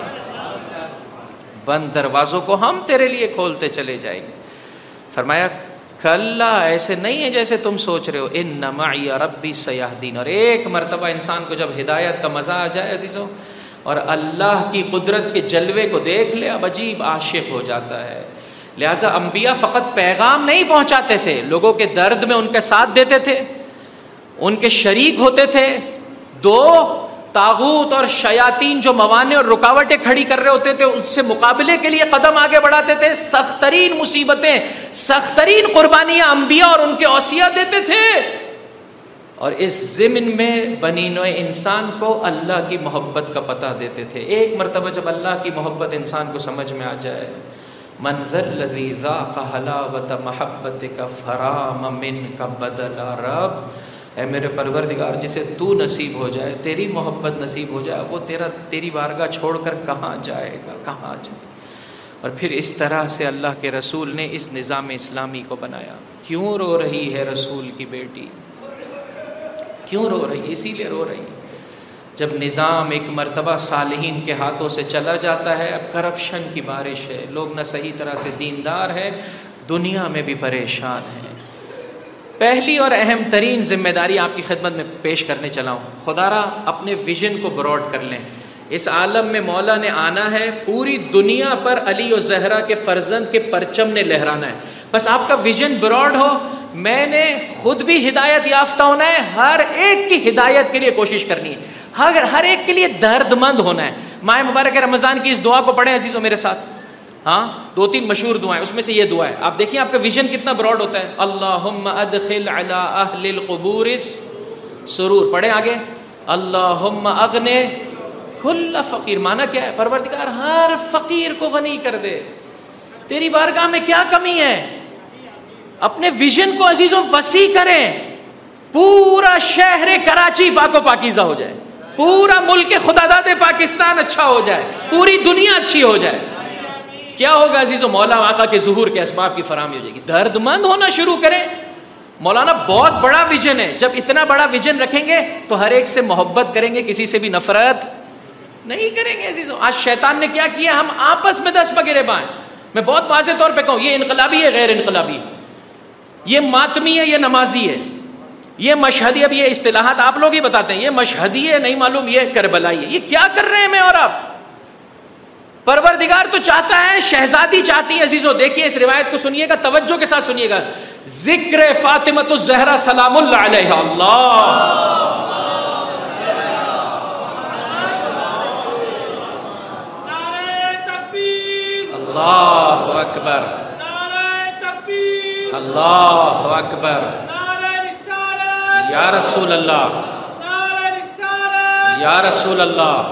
بند دروازوں کو ہم تیرے لیے کھولتے چلے جائیں گے. فرمایا کلا، ایسے نہیں ہے جیسے تم سوچ رہے ہو، ان معی ربی سیہدین. اور ایک مرتبہ انسان کو جب ہدایت کا مزہ آ جائے عزیزوں اور اللہ کی قدرت کے جلوے کو دیکھ لے، اب عجیب عاشق ہو جاتا ہے. لہٰذا انبیاء فقط پیغام نہیں پہنچاتے تھے، لوگوں کے درد میں ان کا ساتھ دیتے تھے، ان کے شریک ہوتے تھے. دو طاغوت اور شیاطین جو موانع اور رکاوٹیں کھڑی کر رہے ہوتے تھے اس سے مقابلے کے لیے قدم آگے بڑھاتے تھے. سخت ترین مصیبتیں، سخت ترین قربانیاں انبیاء اور ان کے اوصیاء دیتے تھے. اور اس ضمن میں بنی نوع انسان کو اللہ کی محبت کا پتہ دیتے تھے. ایک مرتبہ جب اللہ کی محبت انسان کو سمجھ میں آ جائے، من ذا الذی ذاق حلاوت محبتک فرام منک بدلا رب، اے میرے پروردگار جسے تو نصیب ہو جائے، تیری محبت نصیب ہو جائے، وہ تیری بارگاہ چھوڑ کر کہاں جائے گا، کہاں جائے. اور پھر اس طرح سے اللہ کے رسول نے اس نظام اسلامی کو بنایا. کیوں رو رہی ہے رسول کی بیٹی؟ کیوں رو رہی ہے؟ اسی لیے رو رہی ہے جب نظام ایک مرتبہ صالحین کے ہاتھوں سے چلا جاتا ہے، اب کرپشن کی بارش ہے، لوگ نہ صحیح طرح سے دیندار ہیں، دنیا میں بھی پریشان ہیں. پہلی اور اہم ترین ذمہ داری آپ کی خدمت میں پیش کرنے چلا ہوں. خدا را اپنے ویژن کو براڈ کر لیں. اس عالم میں مولا نے آنا ہے، پوری دنیا پر علی و زہرا کے فرزند کے پرچم نے لہرانا ہے. بس آپ کا ویژن براڈ ہو. میں نے خود بھی ہدایت یافتہ ہونا ہے، ہر ایک کی ہدایت کے لیے کوشش کرنی ہے، ہر ایک کے لیے درد مند ہونا ہے. ماہ مبارک رمضان کی اس دعا کو پڑھیں عزیزوں میرے ساتھ. ہاں 2-3 مشہور دعائیں، اس میں سے یہ دعا ہے. آپ دیکھیں آپ کا ویژن کتنا براڈ ہوتا ہے. اللہم ادخل علی اہل القبور سرور. پڑھیں آگے. اللہم اغنے کل فقیر. معنی کیا ہے؟ پروردگار ہر فقیر کو غنی کر دے. تیری بارگاہ میں کیا کمی ہے؟ اپنے ویژن کو عزیزوں وسیع کریں. پورا شہر کراچی پاک و پاکیزہ ہو جائے، پورا ملک خداداد پاکستان اچھا ہو جائے، پوری دنیا اچھی ہو جائے. کیا ہوگا عزیزوں؟ مولا آقا کے ظہور کے اسباب کی فراہمی ہو جائے گی. درد مند ہونا شروع کریں. مولانا بہت بڑا ویژن ہے، جب اتنا بڑا ویژن رکھیں گے تو ہر ایک سے محبت کریں گے، کسی سے بھی نفرت نہیں کریں گے. عزیزوں آج شیطان نے کیا کیا؟ ہم آپس میں 10 پگیرے بائیں. میں بہت واضح طور پہ کہوں، یہ انقلابی ہے، غیر انقلابی، یہ ماتمی ہے، یہ نمازی ہے، یہ مشہدی. اب یہ اصطلاحات آپ لوگ ہی بتاتے ہیں، یہ مشہدی ہے نہیں معلوم، یہ کربلائی ہے. یہ کیا کر رہے ہیں میں اور آپ؟ پروردگار تو چاہتا ہے، شہزادی چاہتی ہے. عزیزوں دیکھیے اس روایت کو سنیے گا، توجہ کے ساتھ سنیے گا. ذکر فاطمۃ الزہرا سلام اللہ علیہا. اللہ اکبر، اللہ اکبر، یا رسول اللہ، یا رسول اللہ.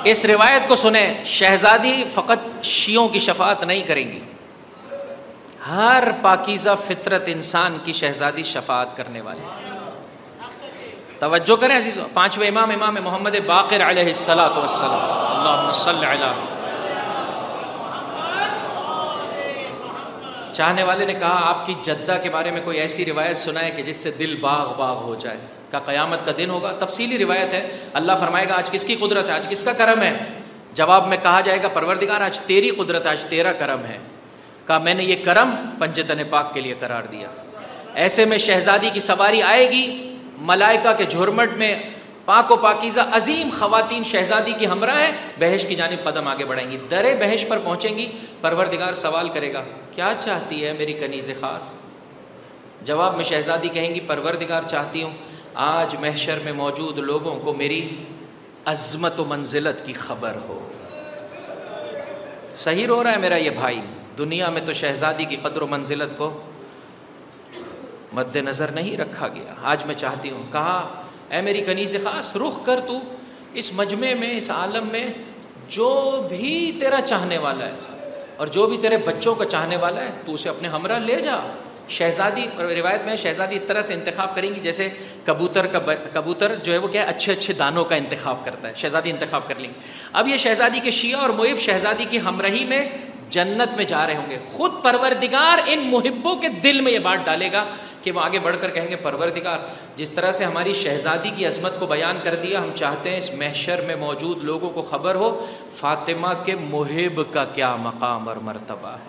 اس روایت کو سنیں، شہزادی فقط شیعوں کی شفاعت نہیں کریں گی، ہر پاکیزہ فطرت انسان کی شہزادی شفاعت کرنے والی۔ توجہ کریں عزیزو، پانچویں امام محمد باقر علیہ الصلوۃ والسلام، اللہم صلی علی۔ چاہنے والے نے کہا آپ کی جدہ کے بارے میں کوئی ایسی روایت سنائے کہ جس سے دل باغ باغ ہو جائے۔ کہ قیامت کا دن ہوگا، تفصیلی روایت ہے، اللہ فرمائے گا آج کس کی قدرت ہے، آج کس کا کرم ہے؟ جواب میں کہا جائے گا پروردگار آج تیری قدرت ہے، آج تیرا کرم ہے۔ کہا میں نے یہ کرم پنجتن پاک کے لیے قرار دیا۔ ایسے میں شہزادی کی سواری آئے گی، ملائکہ کے جھرمٹ میں پاک و پاکیزہ عظیم خواتین شہزادی کی ہمراہ ہیں، بہشت کی جانب قدم آگے بڑھائیں گی۔ در بہشت پر پہنچیں گی، پروردگار سوال کرے گا کیا چاہتی ہے میری کنیز خاص؟ جواب میں شہزادی کہیں گی پروردگار چاہتی ہوں آج محشر میں موجود لوگوں کو میری عظمت و منزلت کی خبر ہو۔ صحیح رو رہا ہے میرا یہ بھائی، دنیا میں تو شہزادی کی قدر و منزلت کو مد نظر نہیں رکھا گیا، آج میں چاہتی ہوں۔ کہا اے میری کنیز خاص، رخ کر تو اس مجمع میں، اس عالم میں جو بھی تیرا چاہنے والا ہے اور جو بھی تیرے بچوں کا چاہنے والا ہے تو اسے اپنے ہمراہ لے جا۔ شہزادی، روایت میں شہزادی اس طرح سے انتخاب کریں گی جیسے کبوتر جو ہے وہ کیا ہے اچھے اچھے دانوں کا انتخاب کرتا ہے، شہزادی انتخاب کر لیں گی۔ اب یہ شہزادی کے شیعہ اور محب شہزادی کی ہمراہی میں جنت میں جا رہے ہوں گے، خود پروردگار ان محبوں کے دل میں یہ بات ڈالے گا کہ وہ آگے بڑھ کر کہیں گے پروردگار جس طرح سے ہماری شہزادی کی عظمت کو بیان کر دیا، ہم چاہتے ہیں اس محشر میں موجود لوگوں کو خبر ہو فاطمہ کے محب کا کیا مقام اور مرتبہ ہے،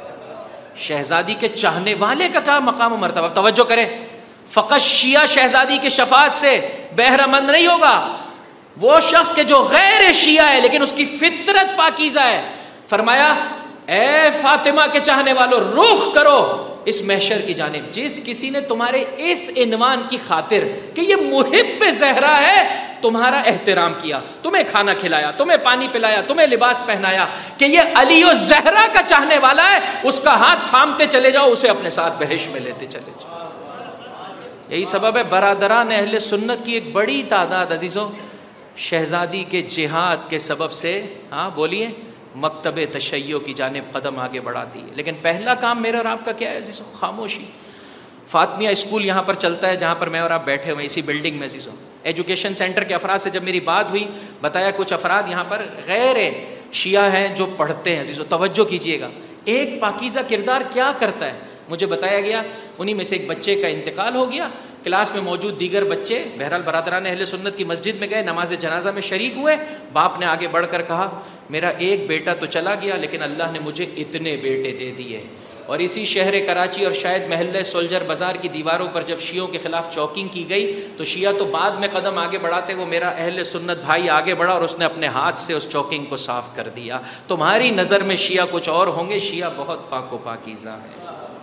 شہزادی کے چاہنے والے کا کیا مقام و مرتبہ۔ توجہ کریں، فقط شیعہ شہزادی کی شفاعت سے بہرہ مند نہیں ہوگا، وہ شخص کے جو غیر شیعہ ہے لیکن اس کی فطرت پاکیزہ ہے۔ فرمایا اے فاطمہ کے چاہنے والوں، رخ کرو اس محشر کی جانب، جس کسی نے تمہارے اس عنوان کی خاطر کہ یہ محب زہرا ہے تمہارا احترام کیا، تمہیں کھانا کھلایا، تمہیں پانی پلایا، تمہیں لباس پہنایا، کہ یہ علی و زہرا کا چاہنے والا ہے، اس کا ہاتھ تھامتے چلے جاؤ، اسے اپنے ساتھ بہشت میں لیتے چلے جاؤ۔ یہی سبب ہے برادران اہل سنت کی ایک بڑی تعداد عزیزوں شہزادی کے جہاد کے سبب سے، ہاں بولیے، مکتب تشیع کی جانب قدم آگے بڑھاتی ہے۔ لیکن پہلا کام میرا اور آپ کا کیا ہے عزیزوں؟ خاموشی۔ فاطمیہ اسکول یہاں پر چلتا ہے جہاں پر میں اور آپ بیٹھے ہوئے اسی بلڈنگ میں عزیزوں۔ ایجوکیشن سینٹر کے افراد سے جب میری بات ہوئی، بتایا کچھ افراد یہاں پر غیر شیعہ ہیں جو پڑھتے ہیں عزیزوں، توجہ کیجئے گا، ایک پاکیزہ کردار کیا کرتا ہے۔ مجھے بتایا گیا انہی میں سے ایک بچے کا انتقال ہو گیا، کلاس میں موجود دیگر بچے بہرحال برادران اہل سنت کی مسجد میں گئے، نماز جنازہ میں شریک ہوئے، باپ نے آگے بڑھ کر کہا میرا ایک بیٹا تو چلا گیا لیکن اللہ نے مجھے اتنے بیٹے دے دیے۔ اور اسی شہر کراچی اور شاید محلہ سولجر بازار کی دیواروں پر جب شیعوں کے خلاف چوکنگ کی گئی تو شیعہ تو بعد میں قدم آگے بڑھاتے، وہ میرا اہل سنت بھائی آگے بڑھا اور اس نے اپنے ہاتھ سے اس چوکنگ کو صاف کر دیا۔ تمہاری نظر میں شیعہ کچھ اور ہوں گے، شیعہ بہت پاک و پاکیزہ ہے۔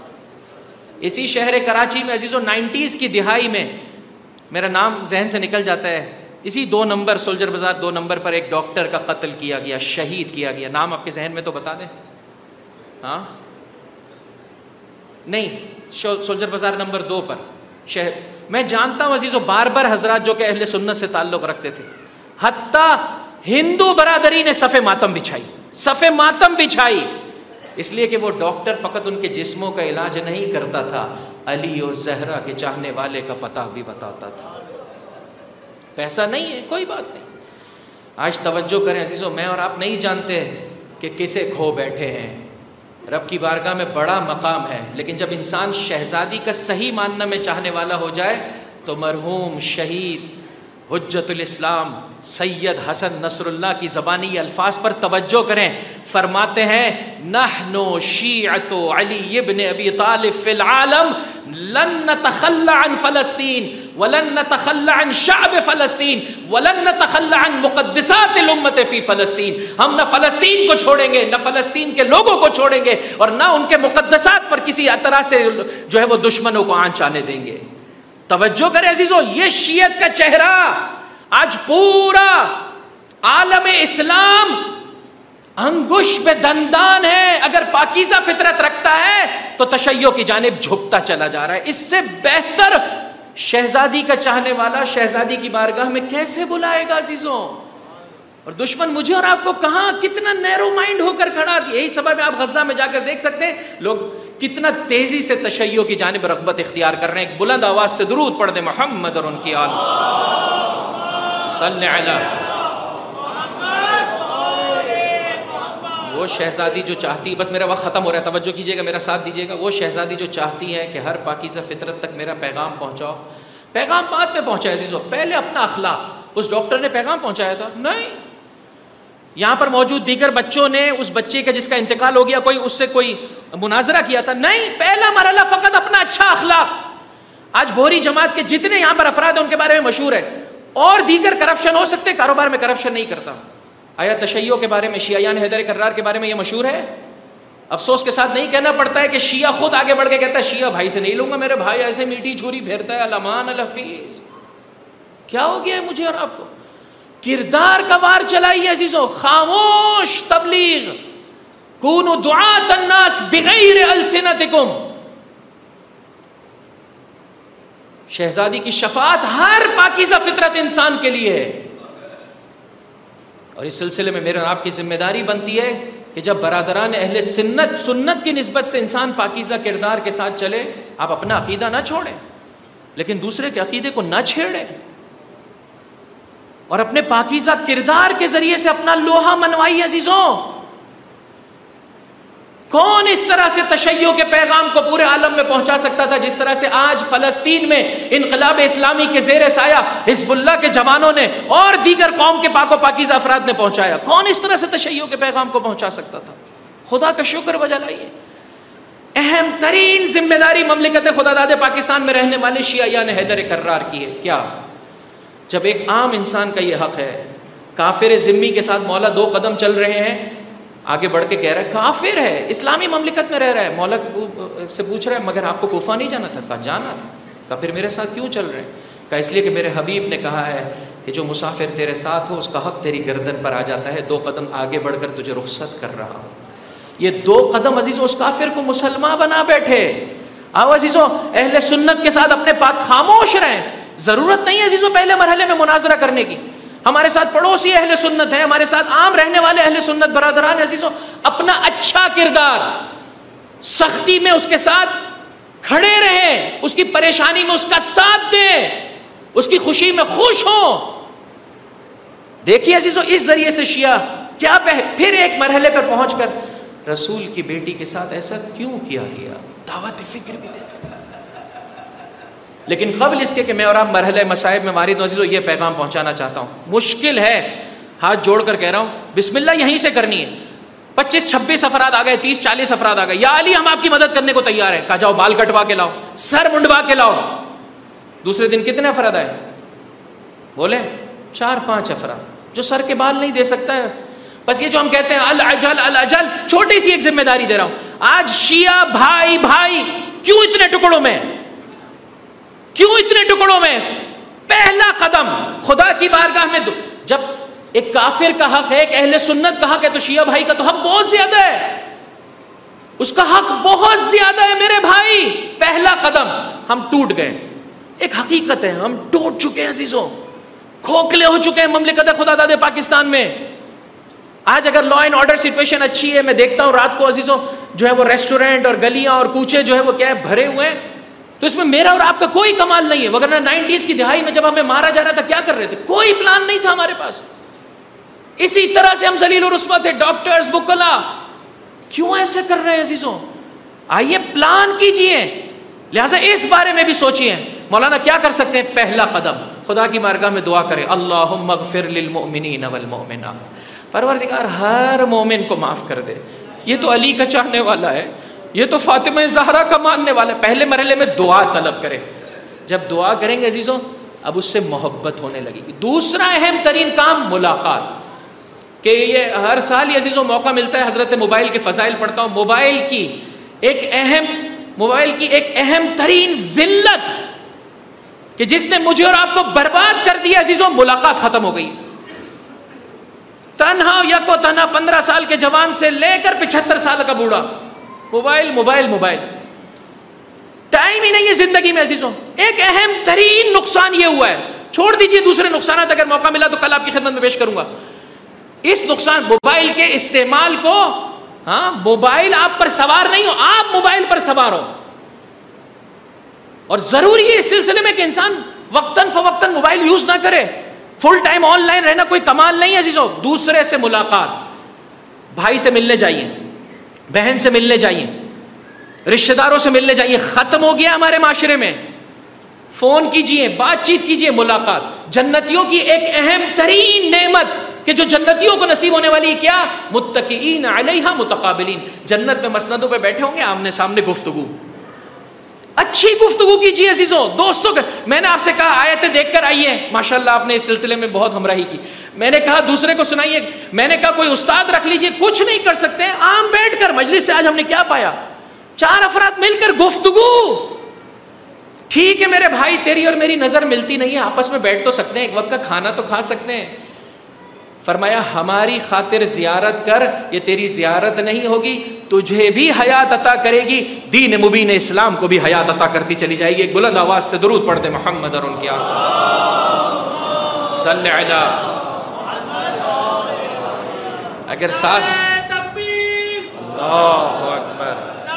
اسی شہر کراچی میں عزیزوں 90s کی دہائی میں، میرا نام ذہن سے نکل جاتا ہے، اسی 2 نمبر سولجر بازار 2 نمبر پر ایک ڈاکٹر کا قتل کیا گیا، شہید کیا گیا۔ نام آپ کے ذہن میں تو بتا دیں؟ ہاں نہیں، سولجر بازار نمبر 2 پر شہر۔ میں جانتا ہوں عزیزوں بار بار حضرات جو کہ اہل سنت سے تعلق رکھتے تھے، حتیٰ ہندو برادری نے صف ماتم بچھائی، اس لیے کہ وہ ڈاکٹر فقط ان کے جسموں کا علاج نہیں کرتا تھا، علی و زہرا کے چاہنے والے کا پتہ بھی بتاتا تھا۔ پیسہ نہیں ہے کوئی بات نہیں، آج توجہ کریں عزیزوں، میں اور آپ نہیں جانتے کہ کسے کھو بیٹھے ہیں، رب کی بارگاہ میں بڑا مقام ہے، لیکن جب انسان شہزادی کا صحیح ماننا میں چاہنے والا ہو جائے تو مرحوم شہید حجت الاسلام سید حسن نصر اللہ کی زبانی الفاظ پر توجہ کریں، فرماتے ہیں نحن شیعۃ علی ابن ابی طالب فی العالم لن نتخلى عن فلسطین ولن نتخلى عن شعب فلسطین ولن نتخلى عن مقدسات الامت فی فلسطین۔ ہم نہ فلسطین کو چھوڑیں گے، نہ فلسطین کے لوگوں کو چھوڑیں گے، اور نہ ان کے مقدسات پر کسی طرح سے جو ہے وہ دشمنوں کو آنچ آنے دیں گے۔ توجہ کریں عزیزوں، یہ شیعت کا چہرہ آج پورا عالم اسلام انگوش پہ دندان ہے، اگر پاکیزہ فطرت رکھتا ہے تو تشیع کی جانب جھکتا چلا جا رہا ہے۔ اس سے بہتر شہزادی کا چاہنے والا شہزادی کی بارگاہ میں کیسے بلائے گا عزیزوں؟ اور دشمن مجھے اور آپ کو کہاں کتنا نیرو مائنڈ ہو کر کھڑا. یہی سبب ہے آپ غزہ میں جا کر دیکھ سکتے ہیں لوگ کتنا تیزی سے تشیع کی جانب رغبت اختیار کر رہے ہیں. ایک بلند آواز سے درود پڑھ دیں محمد اور ان کی آل صلی علی. وہ شہزادی جو چاہتی، بس میرا وقت ختم ہو رہا ہے، توجہ کیجیے گا، میرا ساتھ دیجیے گا. وہ شہزادی جو چاہتی ہے کہ ہر پاکیزہ فطرت تک میرا پیغام پہنچاؤ. پیغام بعد میں پہنچا عزیزو، پہلے اپنا اخلاق. اس ڈاکٹر نے پیغام پہنچایا تھا؟ نہیں. یہاں پر موجود دیگر بچوں نے اس بچے کا جس کا انتقال ہو گیا کوئی اس سے کوئی مناظرہ کیا تھا؟ نہیں. پہلا مرحلہ فقط اپنا اچھا اخلاق. آج بوہری جماعت کے جتنے یہاں پر افراد ہیں ان کے بارے میں مشہور ہے، اور دیگر کرپشن ہو سکتے، کاروبار میں کرپشن نہیں کرتا. آیا تشیع کے بارے میں، شیعیان حیدر کرار کے بارے میں یہ مشہور ہے؟ افسوس کے ساتھ نہیں کہنا پڑتا ہے کہ شیعہ خود آگے بڑھ کے کہتا ہے شیعہ بھائی سے نہیں لوں گا، میرے بھائی ایسے میٹھی چھری پھیرتا ہے، الامان الحفیظ. کیا ہو گیا ہے مجھے اور آپ کو؟ کردار کا وار چلائیے عزیزوں. خاموش تبلیغ. کونوا دعاة الناس بغیر السنتکم. شہزادی کی شفاعت ہر پاکیزہ فطرت انسان کے لیے ہے. اور اس سلسلے میں میرے اور آپ کی ذمہ داری بنتی ہے کہ جب برادران اہل سنت کی نسبت سے انسان پاکیزہ کردار کے ساتھ چلے، آپ اپنا عقیدہ نہ چھوڑیں لیکن دوسرے کے عقیدے کو نہ چھیڑیں، اور اپنے پاکیزہ کردار کے ذریعے سے اپنا لوہا منوائیے عزیزوں. کون اس طرح سے تشیع کے پیغام کو پورے عالم میں پہنچا سکتا تھا جس طرح سے آج فلسطین میں انقلاب اسلامی کے زیر سایہ حزب اللہ کے جوانوں نے اور دیگر قوم کے پاک و پاکیزہ افراد نے پہنچایا؟ کون اس طرح سے تشیع کے پیغام کو پہنچا سکتا تھا؟ خدا کا شکر بجا لائیے. اہم ترین ذمہ داری مملکت خدا داد پاکستان میں رہنے والے شیعیان حیدر کرار کی ہے. کیا؟ جب ایک عام انسان کا یہ حق ہے، کافر ذمی کے ساتھ مولا 2 قدم چل رہے ہیں، آگے بڑھ کے کہہ رہا ہے کافر ہے، اسلامی مملکت میں رہ رہا ہے. مولا سے پوچھ رہا ہے مگر آپ کو کوفہ نہیں جانا تھا؟ کہا جانا تھا. کہا پھر میرے ساتھ کیوں چل رہے ہیں؟ کہا اس لیے کہ میرے حبیب نے کہا ہے کہ جو مسافر تیرے ساتھ ہو اس کا حق تیری گردن پر آ جاتا ہے، 2 قدم آگے بڑھ کر تجھے رخصت کر رہا ہوں. یہ 2 قدم عزیزوں اس کافر کو مسلمان بنا بیٹھے. آؤ عزیزوں اہل سنت کے ساتھ اپنے پاک خاموش رہیں. ضرورت نہیں ہے عزیزوں پہلے مرحلے میں مناظرہ کرنے کی. ہمارے ساتھ پڑوسی اہل سنت ہیں، ہمارے ساتھ عام رہنے والے اہل سنت برادران عزیزوں، اپنا اچھا کردار، سختی میں اس کے ساتھ کھڑے رہیں، اس کی پریشانی میں اس کا ساتھ دیں، اس کی خوشی میں خوش ہوں. دیکھیے عزیزوں اس ذریعے سے شیعہ کیا پھر ایک مرحلے پر پہنچ کر رسول کی بیٹی کے ساتھ ایسا کیوں کیا گیا، دعوت فکر بھی دیتے. لیکن قبل اس کے کہ میں اور آپ مرحلے مصائب میں وارد عزیزوں یہ پیغام پہنچانا چاہتا ہوں. مشکل ہے، ہاتھ جوڑ کر کہہ رہا ہوں، بسم اللہ یہیں سے کرنی ہے. 25-26 افراد آ گئے، 30-40 افراد آ گئے، یا علی ہم آپ کی مدد کرنے کو تیار ہیں. کہا جاؤ بال کٹوا کے لاؤ، سر منڈوا کے لاؤ. دوسرے دن کتنے افراد آئے؟ بولے 4-5 افراد. جو سر کے بال نہیں دے سکتا ہے، بس یہ جو ہم کہتے ہیں العجل العجل، چھوٹی سی ایک ذمہ داری دے رہا ہوں. آج شیعہ بھائی کیوں اتنے ٹکڑوں میں؟ کیوں اتنے ٹکڑوں میں؟ پہلا قدم خدا کی بارگاہ میں جب ایک کافر کا حق ہے، ایک اہل سنت کا حق ہے، تو شیعہ بھائی کا تو حق بہت زیادہ ہے. اس کا حق بہت زیادہ ہے میرے بھائی. پہلا قدم ہم ٹوٹ گئے. ایک حقیقت ہے، ہم ٹوٹ چکے ہیں عزیزوں، کھوکھلے ہو چکے ہیں مملکت خدا داد پاکستان میں. آج اگر لا اینڈ آرڈر سچویشن اچھی ہے، میں دیکھتا ہوں رات کو عزیزوں جو ہے وہ ریسٹورینٹ اور گلیاں اور کوچے جو ہے وہ کیا ہے بھرے ہوئے ہیں، تو اس میں میرا اور آپ کا کوئی کمال نہیں ہے. وگرنہ 90s کی دہائی میں جب ہمیں مارا جا رہا تھا کیا کر رہے تھے؟ کوئی پلان نہیں تھا ہمارے پاس. اسی طرح سے ہم ذلیل و رسوا تھے، ڈاکٹرز وکلا. کیوں ایسے کر رہے ہیں عزیزوں؟ آئیے پلان کیجئے. لہٰذا اس بارے میں بھی سوچئے مولانا کیا کر سکتے ہیں. پہلا قدم خدا کی بارگاہ میں دعا کریں، اللہم اغفر للمؤمنین والمؤمنات، پروردگار ہر مومن کو معاف کر دے. یہ تو علی کا چاہنے والا ہے، یہ تو فاطمہ زہرا کا ماننے والا ہے. پہلے مرحلے میں دعا طلب کرے. جب دعا کریں گے عزیزوں اب اس سے محبت ہونے لگے گی. دوسرا اہم ترین کام ملاقات، کہ یہ ہر سال یہ عزیزوں موقع ملتا ہے، حضرت موبائل کے فضائل پڑھتا ہوں. موبائل کی ایک اہم ترین ذلت کہ جس نے مجھے اور آپ کو برباد کر دیا عزیزوں، ملاقات ختم ہو گئی. تنہا یکو تنہا 15 سال کے جوان سے لے کر 75 سال کا بوڑھا، موبائل موبائل موبائل. ٹائم ہی نہیں ہے زندگی میں عزیزوں. ایک اہم ترین نقصان یہ ہوا ہے، چھوڑ دیجئے دوسرے نقصانات، اگر موقع ملا تو کل آپ کی خدمت میں پیش کروں گا. اس نقصان موبائل کے استعمال کو، ہاں موبائل آپ پر سوار نہیں ہو، آپ موبائل پر سوار ہو. اور ضروری ہے اس سلسلے میں کہ انسان وقتاً فوقتاً موبائل یوز نہ کرے. فل ٹائم آن لائن رہنا کوئی کمال نہیں ہے عزیزو. دوسرے سے ملاقات، بھائی سے ملنے جائیے، بہن سے ملنے جائیے، رشتہ داروں سے ملنے جائیے. ختم ہو گیا ہمارے معاشرے میں. فون کیجئے، بات چیت کیجئے، ملاقات. جنتیوں کی ایک اہم ترین نعمت کہ جو جنتیوں کو نصیب ہونے والی ہے کیا؟ متکئین علیہا متقابلین. جنت میں مسندوں پہ بیٹھے ہوں گے، آمنے سامنے گفتگو، اچھی گفتگو کیجیے عزیزوں. دوستوں کے میں نے آپ سے کہا آیتیں دیکھ کر آئیے، ماشاءاللہ آپ نے اس سلسلے میں بہت ہمراہی کی. میں نے کہا دوسرے کو سنائیے. میں نے کہا کوئی استاد رکھ لیجیے، کچھ نہیں کر سکتے، عام بیٹھ کر مجلس سے آج ہم نے کیا پایا؟ 4 افراد مل کر گفتگو. ٹھیک ہے میرے بھائی، تیری اور میری نظر ملتی نہیں ہے، آپس میں بیٹھ تو سکتے ہیں، ایک وقت کا کھانا تو کھا سکتے ہیں. فرمایا ہماری خاطر زیارت کر، یہ تیری زیارت نہیں ہوگی، تجھے بھی حیات عطا کرے گی، دین مبین اسلام کو بھی حیات عطا کرتی چلی جائے گی. ایک بلند آواز سے درود پڑھ دے محمد اور ان کی آقا صلی علی. اگر ساتھ اللہ اکبر،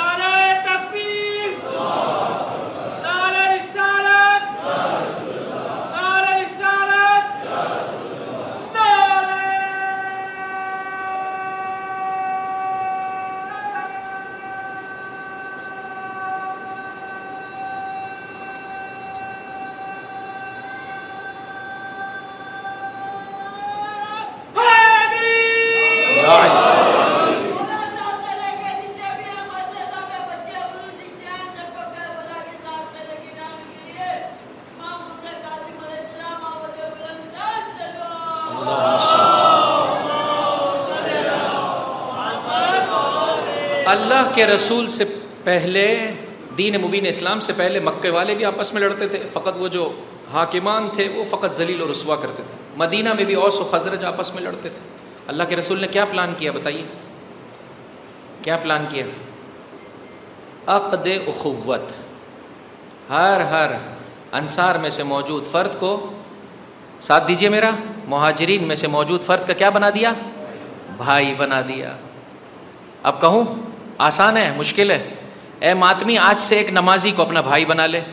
اللہ کے رسول سے پہلے، دین مبین اسلام سے پہلے مکے والے بھی آپس میں لڑتے تھے. فقط وہ جو حاکمان تھے وہ فقط ذلیل و رسوا کرتے تھے. مدینہ میں بھی اوس و خزرج آپس میں لڑتے تھے. اللہ کے رسول نے کیا پلان کیا بتائیے؟ کیا پلان کیا؟ عقد اخوت. ہر انصار میں سے موجود فرد کو، ساتھ دیجئے میرا، مہاجرین میں سے موجود فرد کا کیا بنا دیا؟ بھائی بنا دیا. اب کہوں آسان ہے مشکل ہے؟ اے ماتمی آج سے ایک نمازی کو اپنا بھائی بنا لے.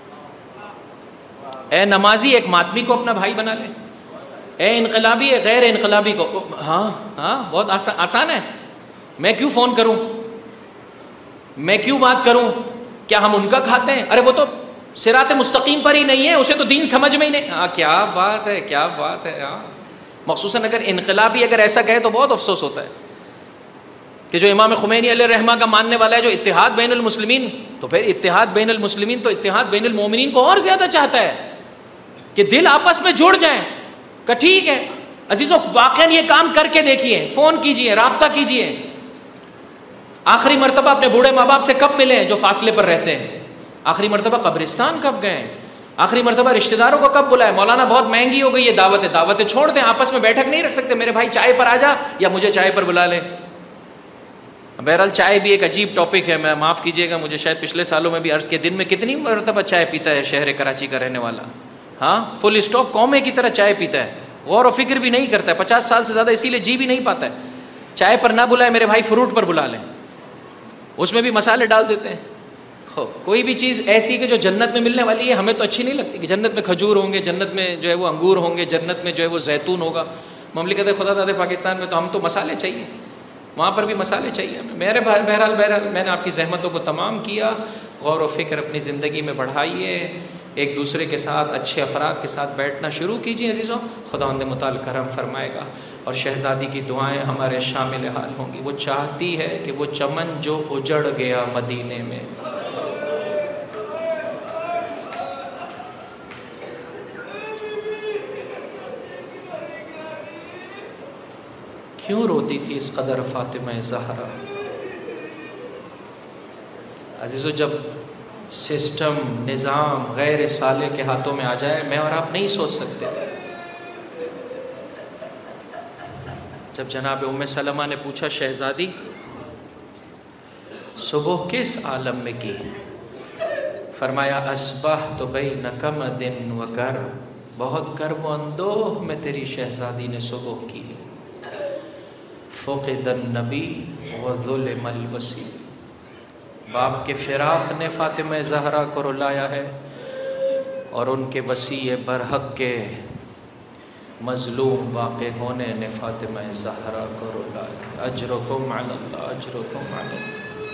اے نمازی ایک ماتمی کو اپنا بھائی بنا لے. اے انقلابی ایک غیر انقلابی کو. ہاں بہت آسان ہے. میں کیوں فون کروں؟ میں کیوں بات کروں؟ کیا ہم ان کا کھاتے ہیں؟ ارے وہ تو صراط مستقیم پر ہی نہیں ہے، اسے تو دین سمجھ میں ہی نہیں. کیا بات ہے، کیا بات ہے. مخصوصاً اگر انقلابی اگر ایسا کہے تو بہت افسوس ہوتا ہے کہ جو امام خمینی علیہ الرحمہ کا ماننے والا ہے، جو اتحاد بین المسلمین، تو پھر اتحاد بین المسلمین تو اتحاد بین المومنین کو اور زیادہ چاہتا ہے کہ دل آپس میں جڑ جائیں. کہ ٹھیک ہے عزیزوں، واقعاً یہ کام کر کے دیکھیے، فون کیجئے، رابطہ کیجئے. آخری مرتبہ اپنے بوڑھے ماں باپ سے کب ملے ہیں جو فاصلے پر رہتے ہیں؟ آخری مرتبہ قبرستان کب گئے؟ آخری مرتبہ رشتہ داروں کو کب بلائے؟ مولانا بہت مہنگی ہو گئی ہے دعوتیں چھوڑ دیں، آپس میں بیٹھک نہیں رکھ سکتے، میرے بھائی چائے پر آ جا یا مجھے چائے پر بلا لے. بہرحال چائے بھی ایک عجیب ٹاپک ہے، میں معاف کیجئے گا، مجھے شاید پچھلے سالوں میں بھی عرض کے دن میں کتنی مرتبہ چائے پیتا ہے شہر کراچی کا رہنے والا. فل اسٹاپ قومے کی طرح چائے پیتا ہے، غور و فکر بھی نہیں کرتا ہے. 50 سال سے زیادہ اسی لیے جی بھی نہیں پاتا ہے. چائے پر نہ بلائے میرے بھائی، فروٹ پر بلا لیں، اس میں بھی مسالے ڈال دیتے ہیں. کوئی بھی چیز ایسی کہ جو جنت میں ملنے والی ہے ہمیں تو اچھی نہیں لگتی کہ جنت میں کھجور ہوں گے، جنت میں جو ہے وہ انگور ہوں گے، جنت میں جو ہے وہ زیتون ہوگا. مملکت خدا داد پاکستان میں تو ہم تو مسالے چاہیے، وہاں پر بھی مسالے چاہیے. میرے بہرحال میں نے آپ کی زحمتوں کو تمام کیا. غور و فکر اپنی زندگی میں بڑھائیے، ایک دوسرے کے ساتھ، اچھے افراد کے ساتھ بیٹھنا شروع کیجیے عزیزوں. خداوند متعال کرم فرمائے گا اور شہزادی کی دعائیں ہمارے شامل حال ہوں گی. وہ چاہتی ہے کہ وہ چمن جو اجڑ گیا مدینے میں، کیوں روتی تھی اس قدر فاطمہ زہرا؟ عزیزو جب سسٹم، نظام غیر صالح کے ہاتھوں میں آ جائے، میں اور آپ نہیں سوچ سکتے. جب جناب ام سلمہ نے پوچھا شہزادی صبح کس عالم میں کی؟ فرمایا اصبحت بین کمد و کرب، بہت کرب و اندوہ میں تیری شہزادی نے صبح کی. فقد النبی وظلم الوصی، باپ کے فراق نے فاطمہ زہرا کو رلایا ہے اور ان کے وصی برحق کے مظلوم واقع ہونے نے فاطمہ زہرا کو رلایا۔ اجرکم علی اللہ، اجرکم علی اللہ۔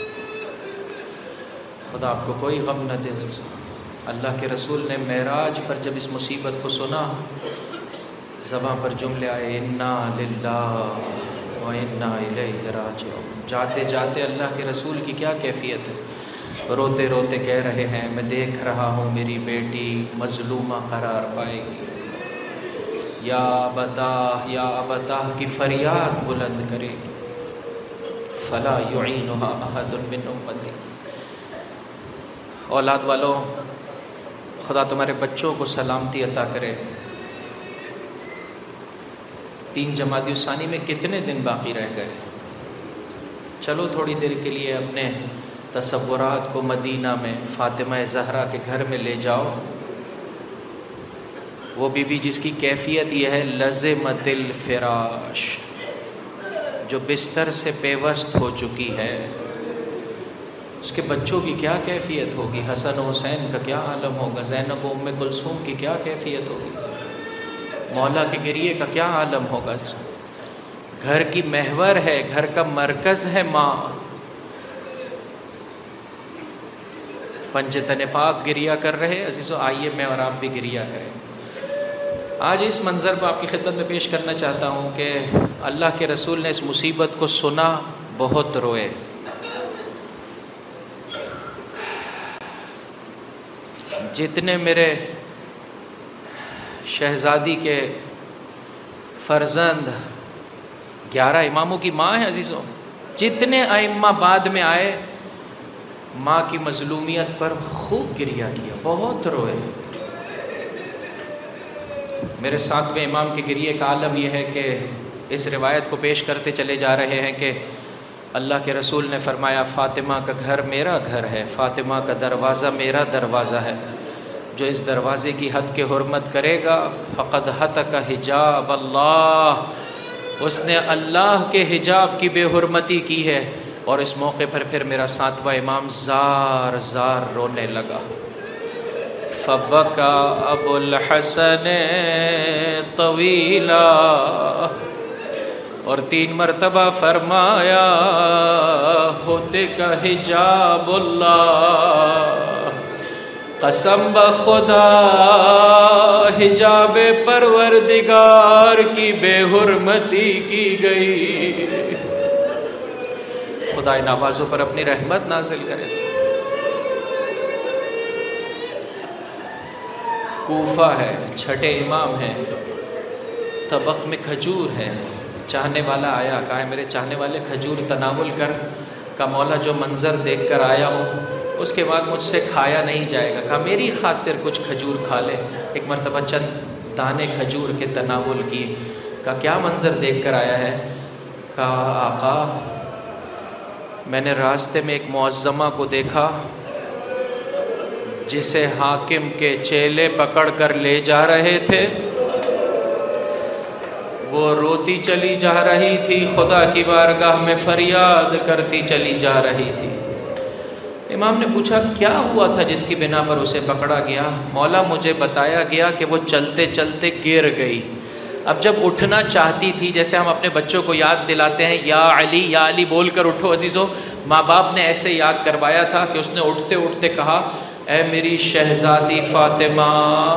خدا آپ کو کوئی غم نہ دے۔ اللہ کے رسول نے معراج پر جب اس مصیبت کو سنا، زبان پر جملے آئے انا للہ و انا الیہ راجعون۔ جاتے جاتے اللہ کے رسول کی کیا کیفیت ہے، روتے روتے کہہ رہے ہیں میں دیکھ رہا ہوں میری بیٹی مظلومہ قرار پائے گی، یا ابتاہ کی فریاد بلند کرے گی، فلا یعینها احد من امتی۔ اولاد والوں، خدا تمہارے بچوں کو سلامتی عطا کرے۔ 3 جمادی الثانی میں کتنے دن باقی رہ گئے؟ چلو تھوڑی دیر کے لیے اپنے تصورات کو مدینہ میں فاطمہ زہرا کے گھر میں لے جاؤ۔ وہ بی بی جس کی کیفیت یہ ہے لزمت الفراش، جو بستر سے پیوست ہو چکی ہے، اس کے بچوں کی کیا کیفیت ہوگی؟ حسن و حسین کا کیا عالم ہوگا؟ زینب و ام کلثوم کی کیا کیفیت ہوگی؟ مولا کے گریے کا کیا عالم ہوگا؟ گھر کی محور ہے، گھر کا مرکز ہے ماں۔ پنجتن پاک گریا کر رہے عزیزو، آئیے میں اور آپ بھی گریا کریں۔ آج اس منظر کو آپ کی خدمت میں پیش کرنا چاہتا ہوں کہ اللہ کے رسول نے اس مصیبت کو سنا، بہت روئے۔ جتنے میرے شہزادی کے فرزند 11 اماموں کی ماں ہیں عزیزوں، جتنے ائمہ بعد میں آئے ماں کی مظلومیت پر خوب گریہ کیا، بہت روئے۔ میرے 7ویں امام کے گریے کا عالم یہ ہے کہ اس روایت کو پیش کرتے چلے جا رہے ہیں کہ اللہ کے رسول نے فرمایا فاطمہ کا گھر میرا گھر ہے، فاطمہ کا دروازہ میرا دروازہ ہے، جو اس دروازے کی حد کے حرمت کرے گا فقد ہتک حجاب اللہ، اس نے اللہ کے حجاب کی بے حرمتی کی ہے۔ اور اس موقع پر پھر میرا 7واں امام زار زار رونے لگا۔ فبکا ابو الحسن طویلا، اور 3 مرتبہ فرمایا ہوتے کا حجاب اللہ، قسم بخدا حجاب پروردگار کی بے حرمتی کی گئی۔ خدا ان آوازوں پر اپنی رحمت نازل کرے۔ کوفہ ہے، چھٹے امام ہیں، طبق میں کھجور ہے، چاہنے والا آیا، کہا ہے میرے چاہنے والے کھجور تناول کر، کا مولا جو منظر دیکھ کر آیا ہوں اس کے بعد مجھ سے کھایا نہیں جائے گا، کہا میری خاطر کچھ کھجور کھا لے۔ ایک مرتبہ چند دانے کھجور کے تناول کیے، کہا کیا منظر دیکھ کر آیا ہے؟ کہا آقا میں نے راستے میں ایک معظمہ کو دیکھا جسے حاکم کے چیلے پکڑ کر لے جا رہے تھے، وہ روتی چلی جا رہی تھی، خدا کی بارگاہ میں فریاد کرتی چلی جا رہی تھی۔ امام نے پوچھا کیا ہوا تھا جس کی بنا پر اسے پکڑا گیا؟ مولا مجھے بتایا گیا کہ وہ چلتے چلتے گر گئی، اب جب اٹھنا چاہتی تھی، جیسے ہم اپنے بچوں کو یاد دلاتے ہیں یا علی بول کر اٹھو عزیزو، ماں باپ نے ایسے یاد کروایا تھا کہ اس نے اٹھتے اٹھتے کہا اے میری شہزادی فاطمہ،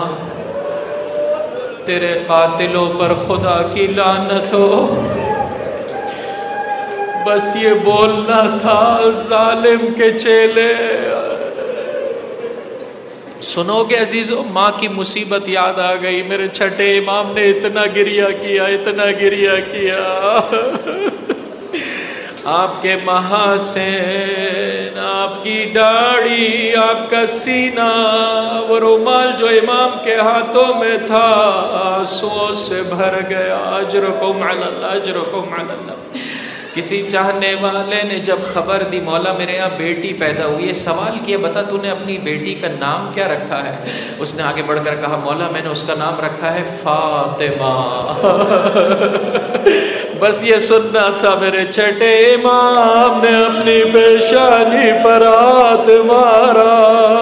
تیرے قاتلوں پر خدا کی لعنت ہو، بس یہ بولنا تھا ظالم کے چیلے۔ سنو گے عزیزو، ماں کی مصیبت یاد آ گئی۔ میرے چھٹے امام نے اتنا گریہ کیا، اتنا گریہ کیا، آپ کے محاسن، آپ کی داڑھی، آپ کا سینہ، وہ رومال جو امام کے ہاتھوں میں تھا آنسوؤں سے بھر گیا۔ اجرکم علی اللہ، اجرکم علی اللہ۔ کسی چاہنے والے نے جب خبر دی مولا میرے یہاں بیٹی پیدا ہوئی ہے، سوال کیا بتا تو نے اپنی بیٹی کا نام کیا رکھا ہے؟ اس نے آگے بڑھ کر کہا مولا میں نے اس کا نام رکھا ہے فاطمہ۔ بس یہ سننا تھا میرے چھٹے امام نے اپنی پیشانی پر ہاتھ مارا،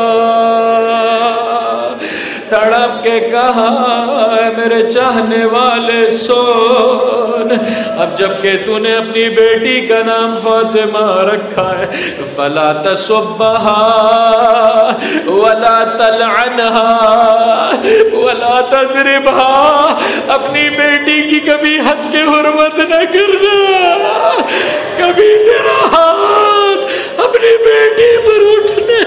تڑپ کے کہا اے میرے چاہنے والے سن، اب جب کہ تو نے اپنی بیٹی کا نام فاطمہ رکھا ہے، فلا تسبها ولا تلعنها ولا تضربها، اپنی بیٹی کی کبھی حد کے حرمت نہ کرنا، کبھی تیرا ہاتھ اپنی بیٹی پر اٹھنے۔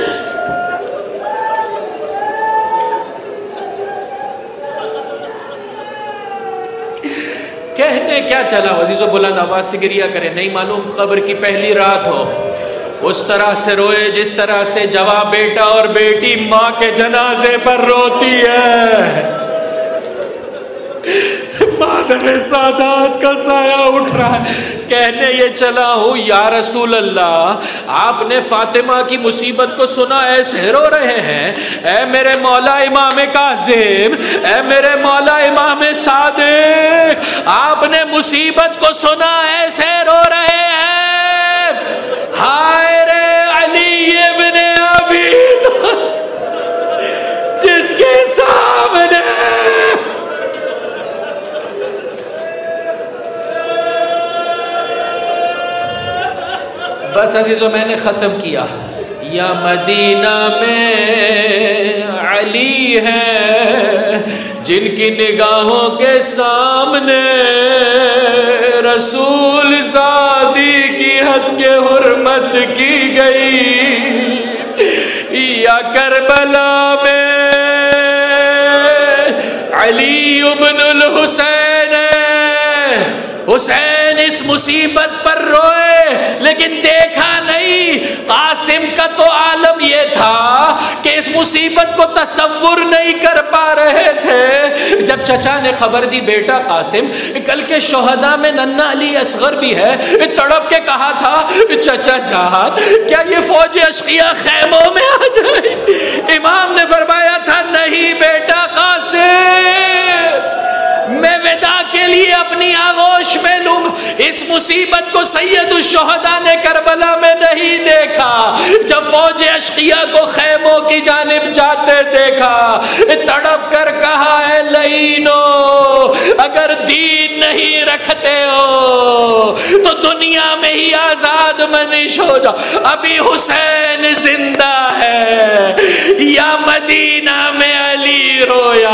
کہنے کیا چلا عزیز و بلند آواز سے گریہ کرے، نہیں معلوم قبر کی پہلی رات ہو، اس طرح سے روئے جس طرح سے جواں بیٹا اور بیٹی ماں کے جنازے پر روتی ہے۔ مادر سادات کا سایہ اٹھ رہا ہے، کہنے یہ چلا ہوں یا رسول اللہ آپ نے فاطمہ کی مصیبت کو سنا ایسے رو رہے ہیں، اے میرے مولا امام کاظم، اے میرے مولا امام صادق، آپ نے مصیبت کو سنا ایسے رو رہے ہیں، ہائے رے علی ابن ابی جس کے سامنے بس عزیزو میں نے ختم کیا۔ یا مدینہ میں علی ہے جن کی نگاہوں کے سامنے رسول زادی کی حد کے حرمت کی گئی، یا کربلا میں علی ابن الحسین، حسین اس مصیبت پر روئے لیکن دیکھا نہیں۔ قاسم کا تو عالم یہ تھا کہ اس مصیبت کو تصور نہیں کر پا رہے تھے۔ جب چچا نے خبر دی بیٹا قاسم کل کے شہداء میں ننھا علی اصغر بھی ہے، تڑپ کے کہا تھا چچا جان کیا یہ فوج اشقیاء خیموں میں آ جائے؟ امام نے فرمایا تھا نہیں بیٹا قاسم، میں وداع کے لیے اپنی آغوش میں لوں۔ اس مصیبت کو سید الشہداء نے کربلا میں نہیں دیکھا، جب فوج اشقیاء کو خیموں کی جانب جاتے دیکھا، تڑپ کر کہا اے لعینو اگر دین نہیں رکھتے ہو تو دنیا میں ہی آزاد منش ہو جاؤ، ابھی حسین زندہ ہے۔ یا مدینہ میں علی رویا،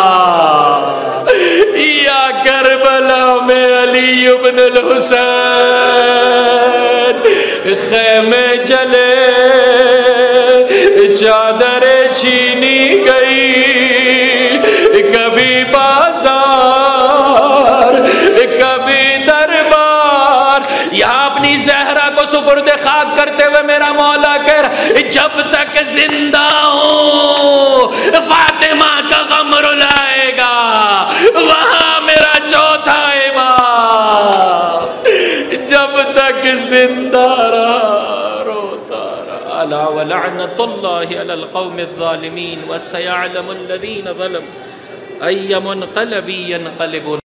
یا کربلا میں علی ابن الحسین، خیمے جلے چادریں چھینی گئی، کبھی بازار کبھی دربار، یہاں اپنی زہرا کو سپرد خاک کرتے ہوئے میرا مولا کہہ رہا جب تک زندہ ہوں فاطمہ کا غم رلائے گا، وہاں میرا چوتھا امام جب تک زندہ رہا روتا رہا۔ الا ولعنۃ اللہ علی القوم الظالمین وسیعلم الذین ظلموا ای منقلب ینقلبون۔